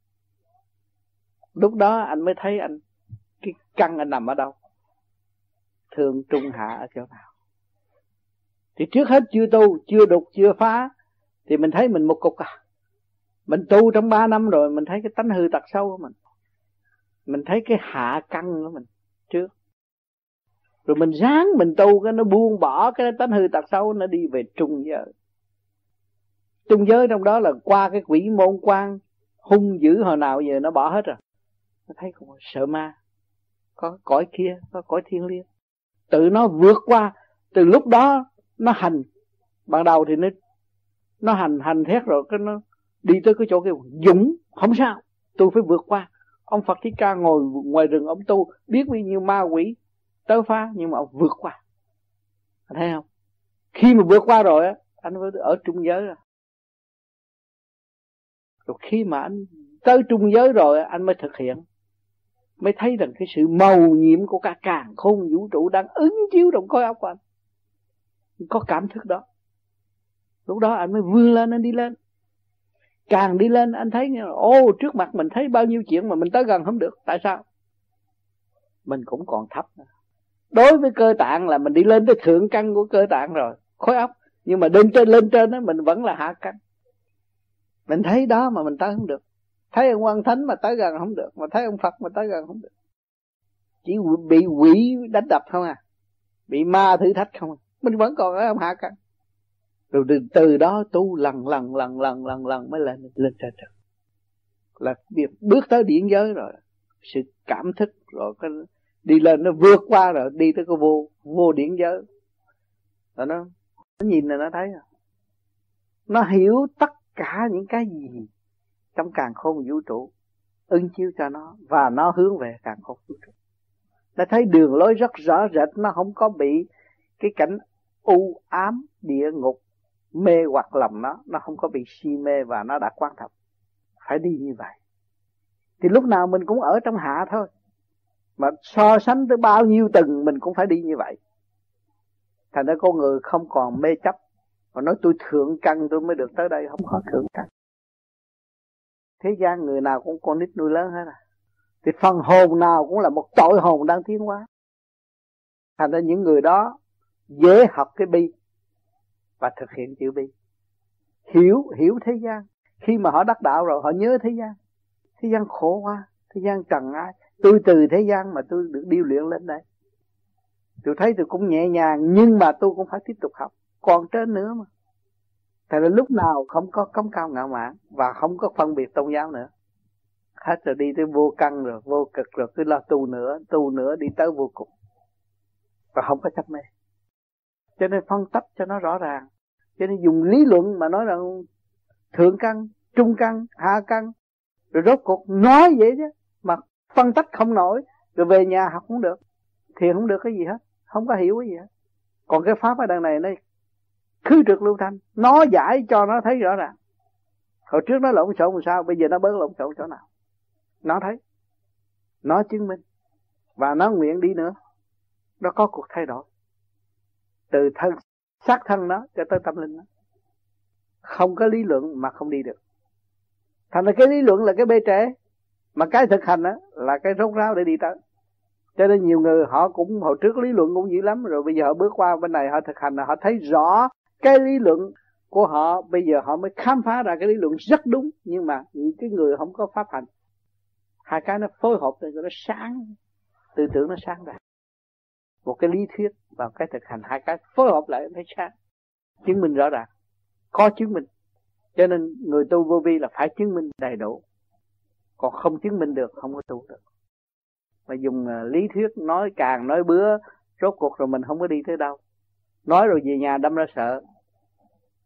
Lúc đó anh mới thấy anh cái căn anh nằm ở đâu, thượng trung hạ ở chỗ nào. Thì trước hết chưa tu, chưa đục, chưa phá, thì mình thấy mình một cục à. Mình tu trong ba năm rồi, mình thấy cái tánh hư tật sâu của mình. Mình thấy cái hạ căn của mình trước. Rồi mình ráng mình tu, cái nó buông bỏ cái tánh hư tật sâu, nó đi về trung giới. Trung giới trong đó là qua cái quỷ môn quan hung dữ hồi nào giờ nó bỏ hết rồi. Nó thấy không sợ ma. Có cõi kia, có cõi thiên liêng. Tự nó vượt qua. Từ lúc đó nó hành. Ban đầu thì nó Nó hành hành thét rồi cái nó đi tới cái chỗ kêu dũng. Không sao, tôi phải vượt qua. Ông Phật Thích Ca ngồi ngoài rừng ông tu, biết bao nhiêu ma quỷ tới phá, nhưng mà ông vượt qua. Anh thấy không? Khi mà vượt qua rồi á, anh mới ở trung giới rồi. Rồi khi mà anh tới trung giới rồi, anh mới thực hiện, mới thấy rằng cái sự màu nhiệm của cả càn khôn vũ trụ đang ứng chiếu trong khối óc của anh. Có cảm thức đó. Lúc đó anh mới vươn lên, anh đi lên. Càng đi lên anh thấy, ô trước mặt mình thấy bao nhiêu chuyện mà mình tới gần không được. Tại sao? Mình cũng còn thấp. Đối với cơ tạng là mình đi lên tới thượng căn của cơ tạng rồi, khối óc. Nhưng mà lên trên lên trên đó mình vẫn là hạ căn. Mình thấy đó mà mình tới không được. Thấy ông Quan Thánh mà tới gần không được, mà thấy ông Phật mà tới gần không được. Chỉ bị quỷ đánh đập không à, bị ma thử thách không à. Mình vẫn còn ở ông hạ căn. Rồi từ, từ đó tu lần lần lần lần lần lần mới lên lên trên được. Là việc bước tới điển giới rồi, sự cảm thức rồi cái đi lên nó vượt qua rồi đi tới cái vô vô điển giới. Rồi nó nó nhìn là nó thấy rồi. Nó hiểu tất cả những cái gì trong càn khôn vũ trụ ứng chiếu cho nó, và nó hướng về càn khôn vũ trụ. Nó thấy đường lối rất rõ rệt, nó không có bị cái cảnh u ám địa ngục mê hoặc lòng nó, nó không có bị si mê, và nó đã quan trọng phải đi như vậy. Thì lúc nào mình cũng ở trong hạ thôi, mà so sánh tới bao nhiêu tầng mình cũng phải đi như vậy. Thành ra con người không còn mê chấp mà nói tôi thượng căn tôi mới được tới đây. Không có thượng căn. Thế gian người nào cũng con nít nuôi lớn hết à. Thì phần hồn nào cũng là một tội hồn đang tiến hóa. Thành ra những người đó dễ học cái bi và thực hiện chữ bi. Hiểu, hiểu thế gian. Khi mà họ đắc đạo rồi họ nhớ thế gian. Thế gian khổ quá, thế gian trần ai. Tôi từ thế gian mà tôi được điêu luyện lên đây. Tôi thấy tôi cũng nhẹ nhàng, nhưng mà tôi cũng phải tiếp tục học. Còn trên nữa mà. Tại là lúc nào không có cống cao ngạo mạn và không có phân biệt tôn giáo nữa. Hết rồi đi tới vô căn rồi, vô cực rồi, cứ lo tu nữa, tu nữa đi tới vô cùng. Và không có chấp mê. Cho nên phân tách cho nó rõ ràng. Cho nên dùng lý luận mà nói rằng thượng căn, trung căn, hạ căn. Rồi rốt cuộc nói vậy chứ. Mà phân tách không nổi. Rồi về nhà học không được. Thiền không được cái gì hết. Không có hiểu cái gì hết. Còn cái pháp ở đằng này nó khứ trực lưu thanh. Nó giải cho nó thấy rõ ràng. Hồi trước nó lộn xộn làm sao, bây giờ nó bớt lộn xộn chỗ nào. Nó thấy. Nó chứng minh. Và nó nguyện đi nữa. Nó có cuộc thay đổi. Từ thân, xác thân nó cho tới tâm linh nó. Không có lý luận mà không đi được. Thành ra cái lý luận là cái bê trễ, mà cái thực hành đó là cái rốt ráo để đi tới. Cho nên nhiều người họ cũng hồi trước lý luận cũng dữ lắm, rồi bây giờ họ bước qua bên này họ thực hành là họ thấy rõ cái lý luận của họ, bây giờ họ mới khám phá ra cái lý luận rất đúng, nhưng mà những cái người không có pháp hành, hai cái nó phối hợp để cho nó sáng, tư tưởng nó sáng ra. Một cái lý thuyết và cái thực hành, hai cái phối hợp lại thấy sáng, chứng minh rõ ràng, có chứng minh. Cho nên người tu vô vi là phải chứng minh đầy đủ, còn không chứng minh được không có tu được. Mà dùng lý thuyết nói càng nói bữa, rốt cuộc rồi mình không có đi tới đâu. Nói rồi về nhà đâm ra sợ.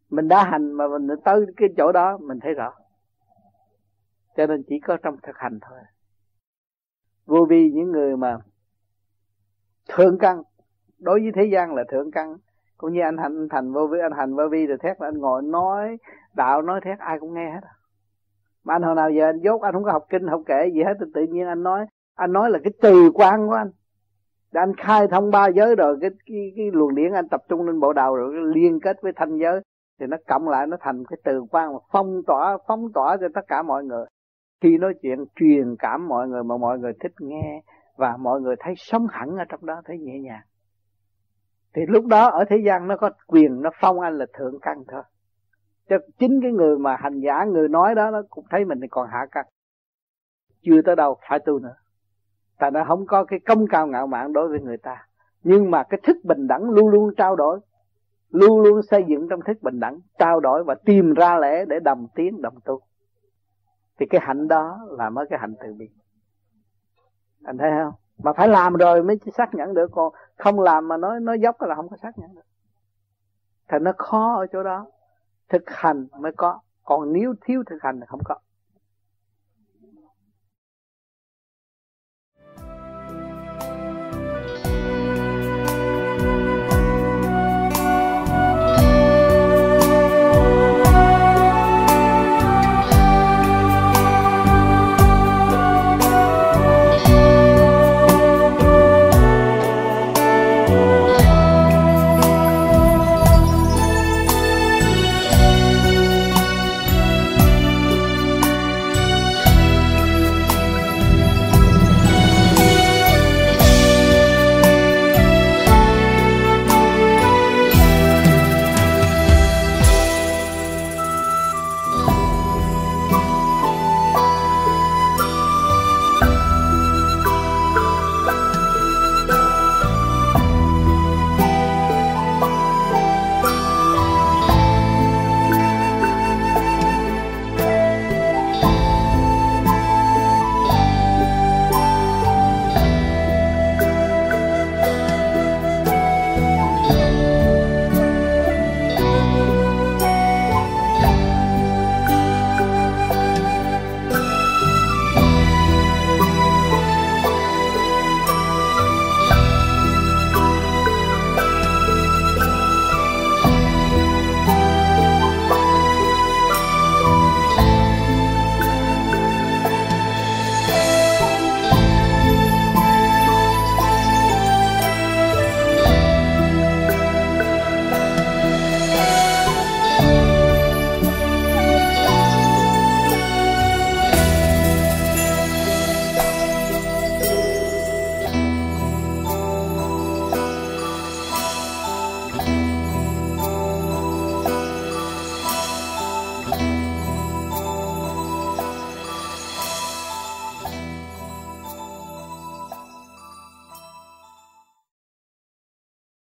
Mình đã hành mà mình tới cái chỗ đó mình thấy rõ. Cho nên chỉ có trong thực hành thôi. Vô vi những người mà thượng căn, đối với thế gian là thượng căn, cũng như anh hành anh thành vô vi, anh hành vô vi rồi thét là anh ngồi nói đạo, nói thét ai cũng nghe hết. Mà anh hồi nào giờ anh dốt, anh không có học kinh học kệ gì hết, tự nhiên anh nói, anh nói là cái từ quan của anh. Để anh khai thông ba giới rồi cái cái cái luồng điển anh tập trung lên bộ đầu rồi liên kết với thanh giới thì nó cộng lại nó thành cái từ quan mà phong tỏa phóng tỏa cho tất cả mọi người. Khi nói chuyện truyền cảm mọi người mà mọi người thích nghe và mọi người thấy sống hẳn ở trong đó, thấy nhẹ nhàng. Thì lúc đó ở thế gian nó có quyền nó phong anh là thượng căn thôi. Chứ chính cái người mà hành giả, người nói đó nó cũng thấy mình còn hạ căn, chưa tới đâu phải tu nữa. Tại nó không có cái công cao ngạo mạn đối với người ta. Nhưng mà cái thức bình đẳng luôn luôn trao đổi, luôn luôn xây dựng trong thức bình đẳng, trao đổi và tìm ra lẽ để đồng tiến đồng tu. Thì cái hạnh đó là mới cái hạnh từ bi. Anh thấy không? Mà phải làm rồi mới xác nhận được, còn không làm mà nói nói dốc là không có xác nhận được. Thì nó khó ở chỗ đó. Thực hành mới có, còn nếu thiếu thực hành thì không có.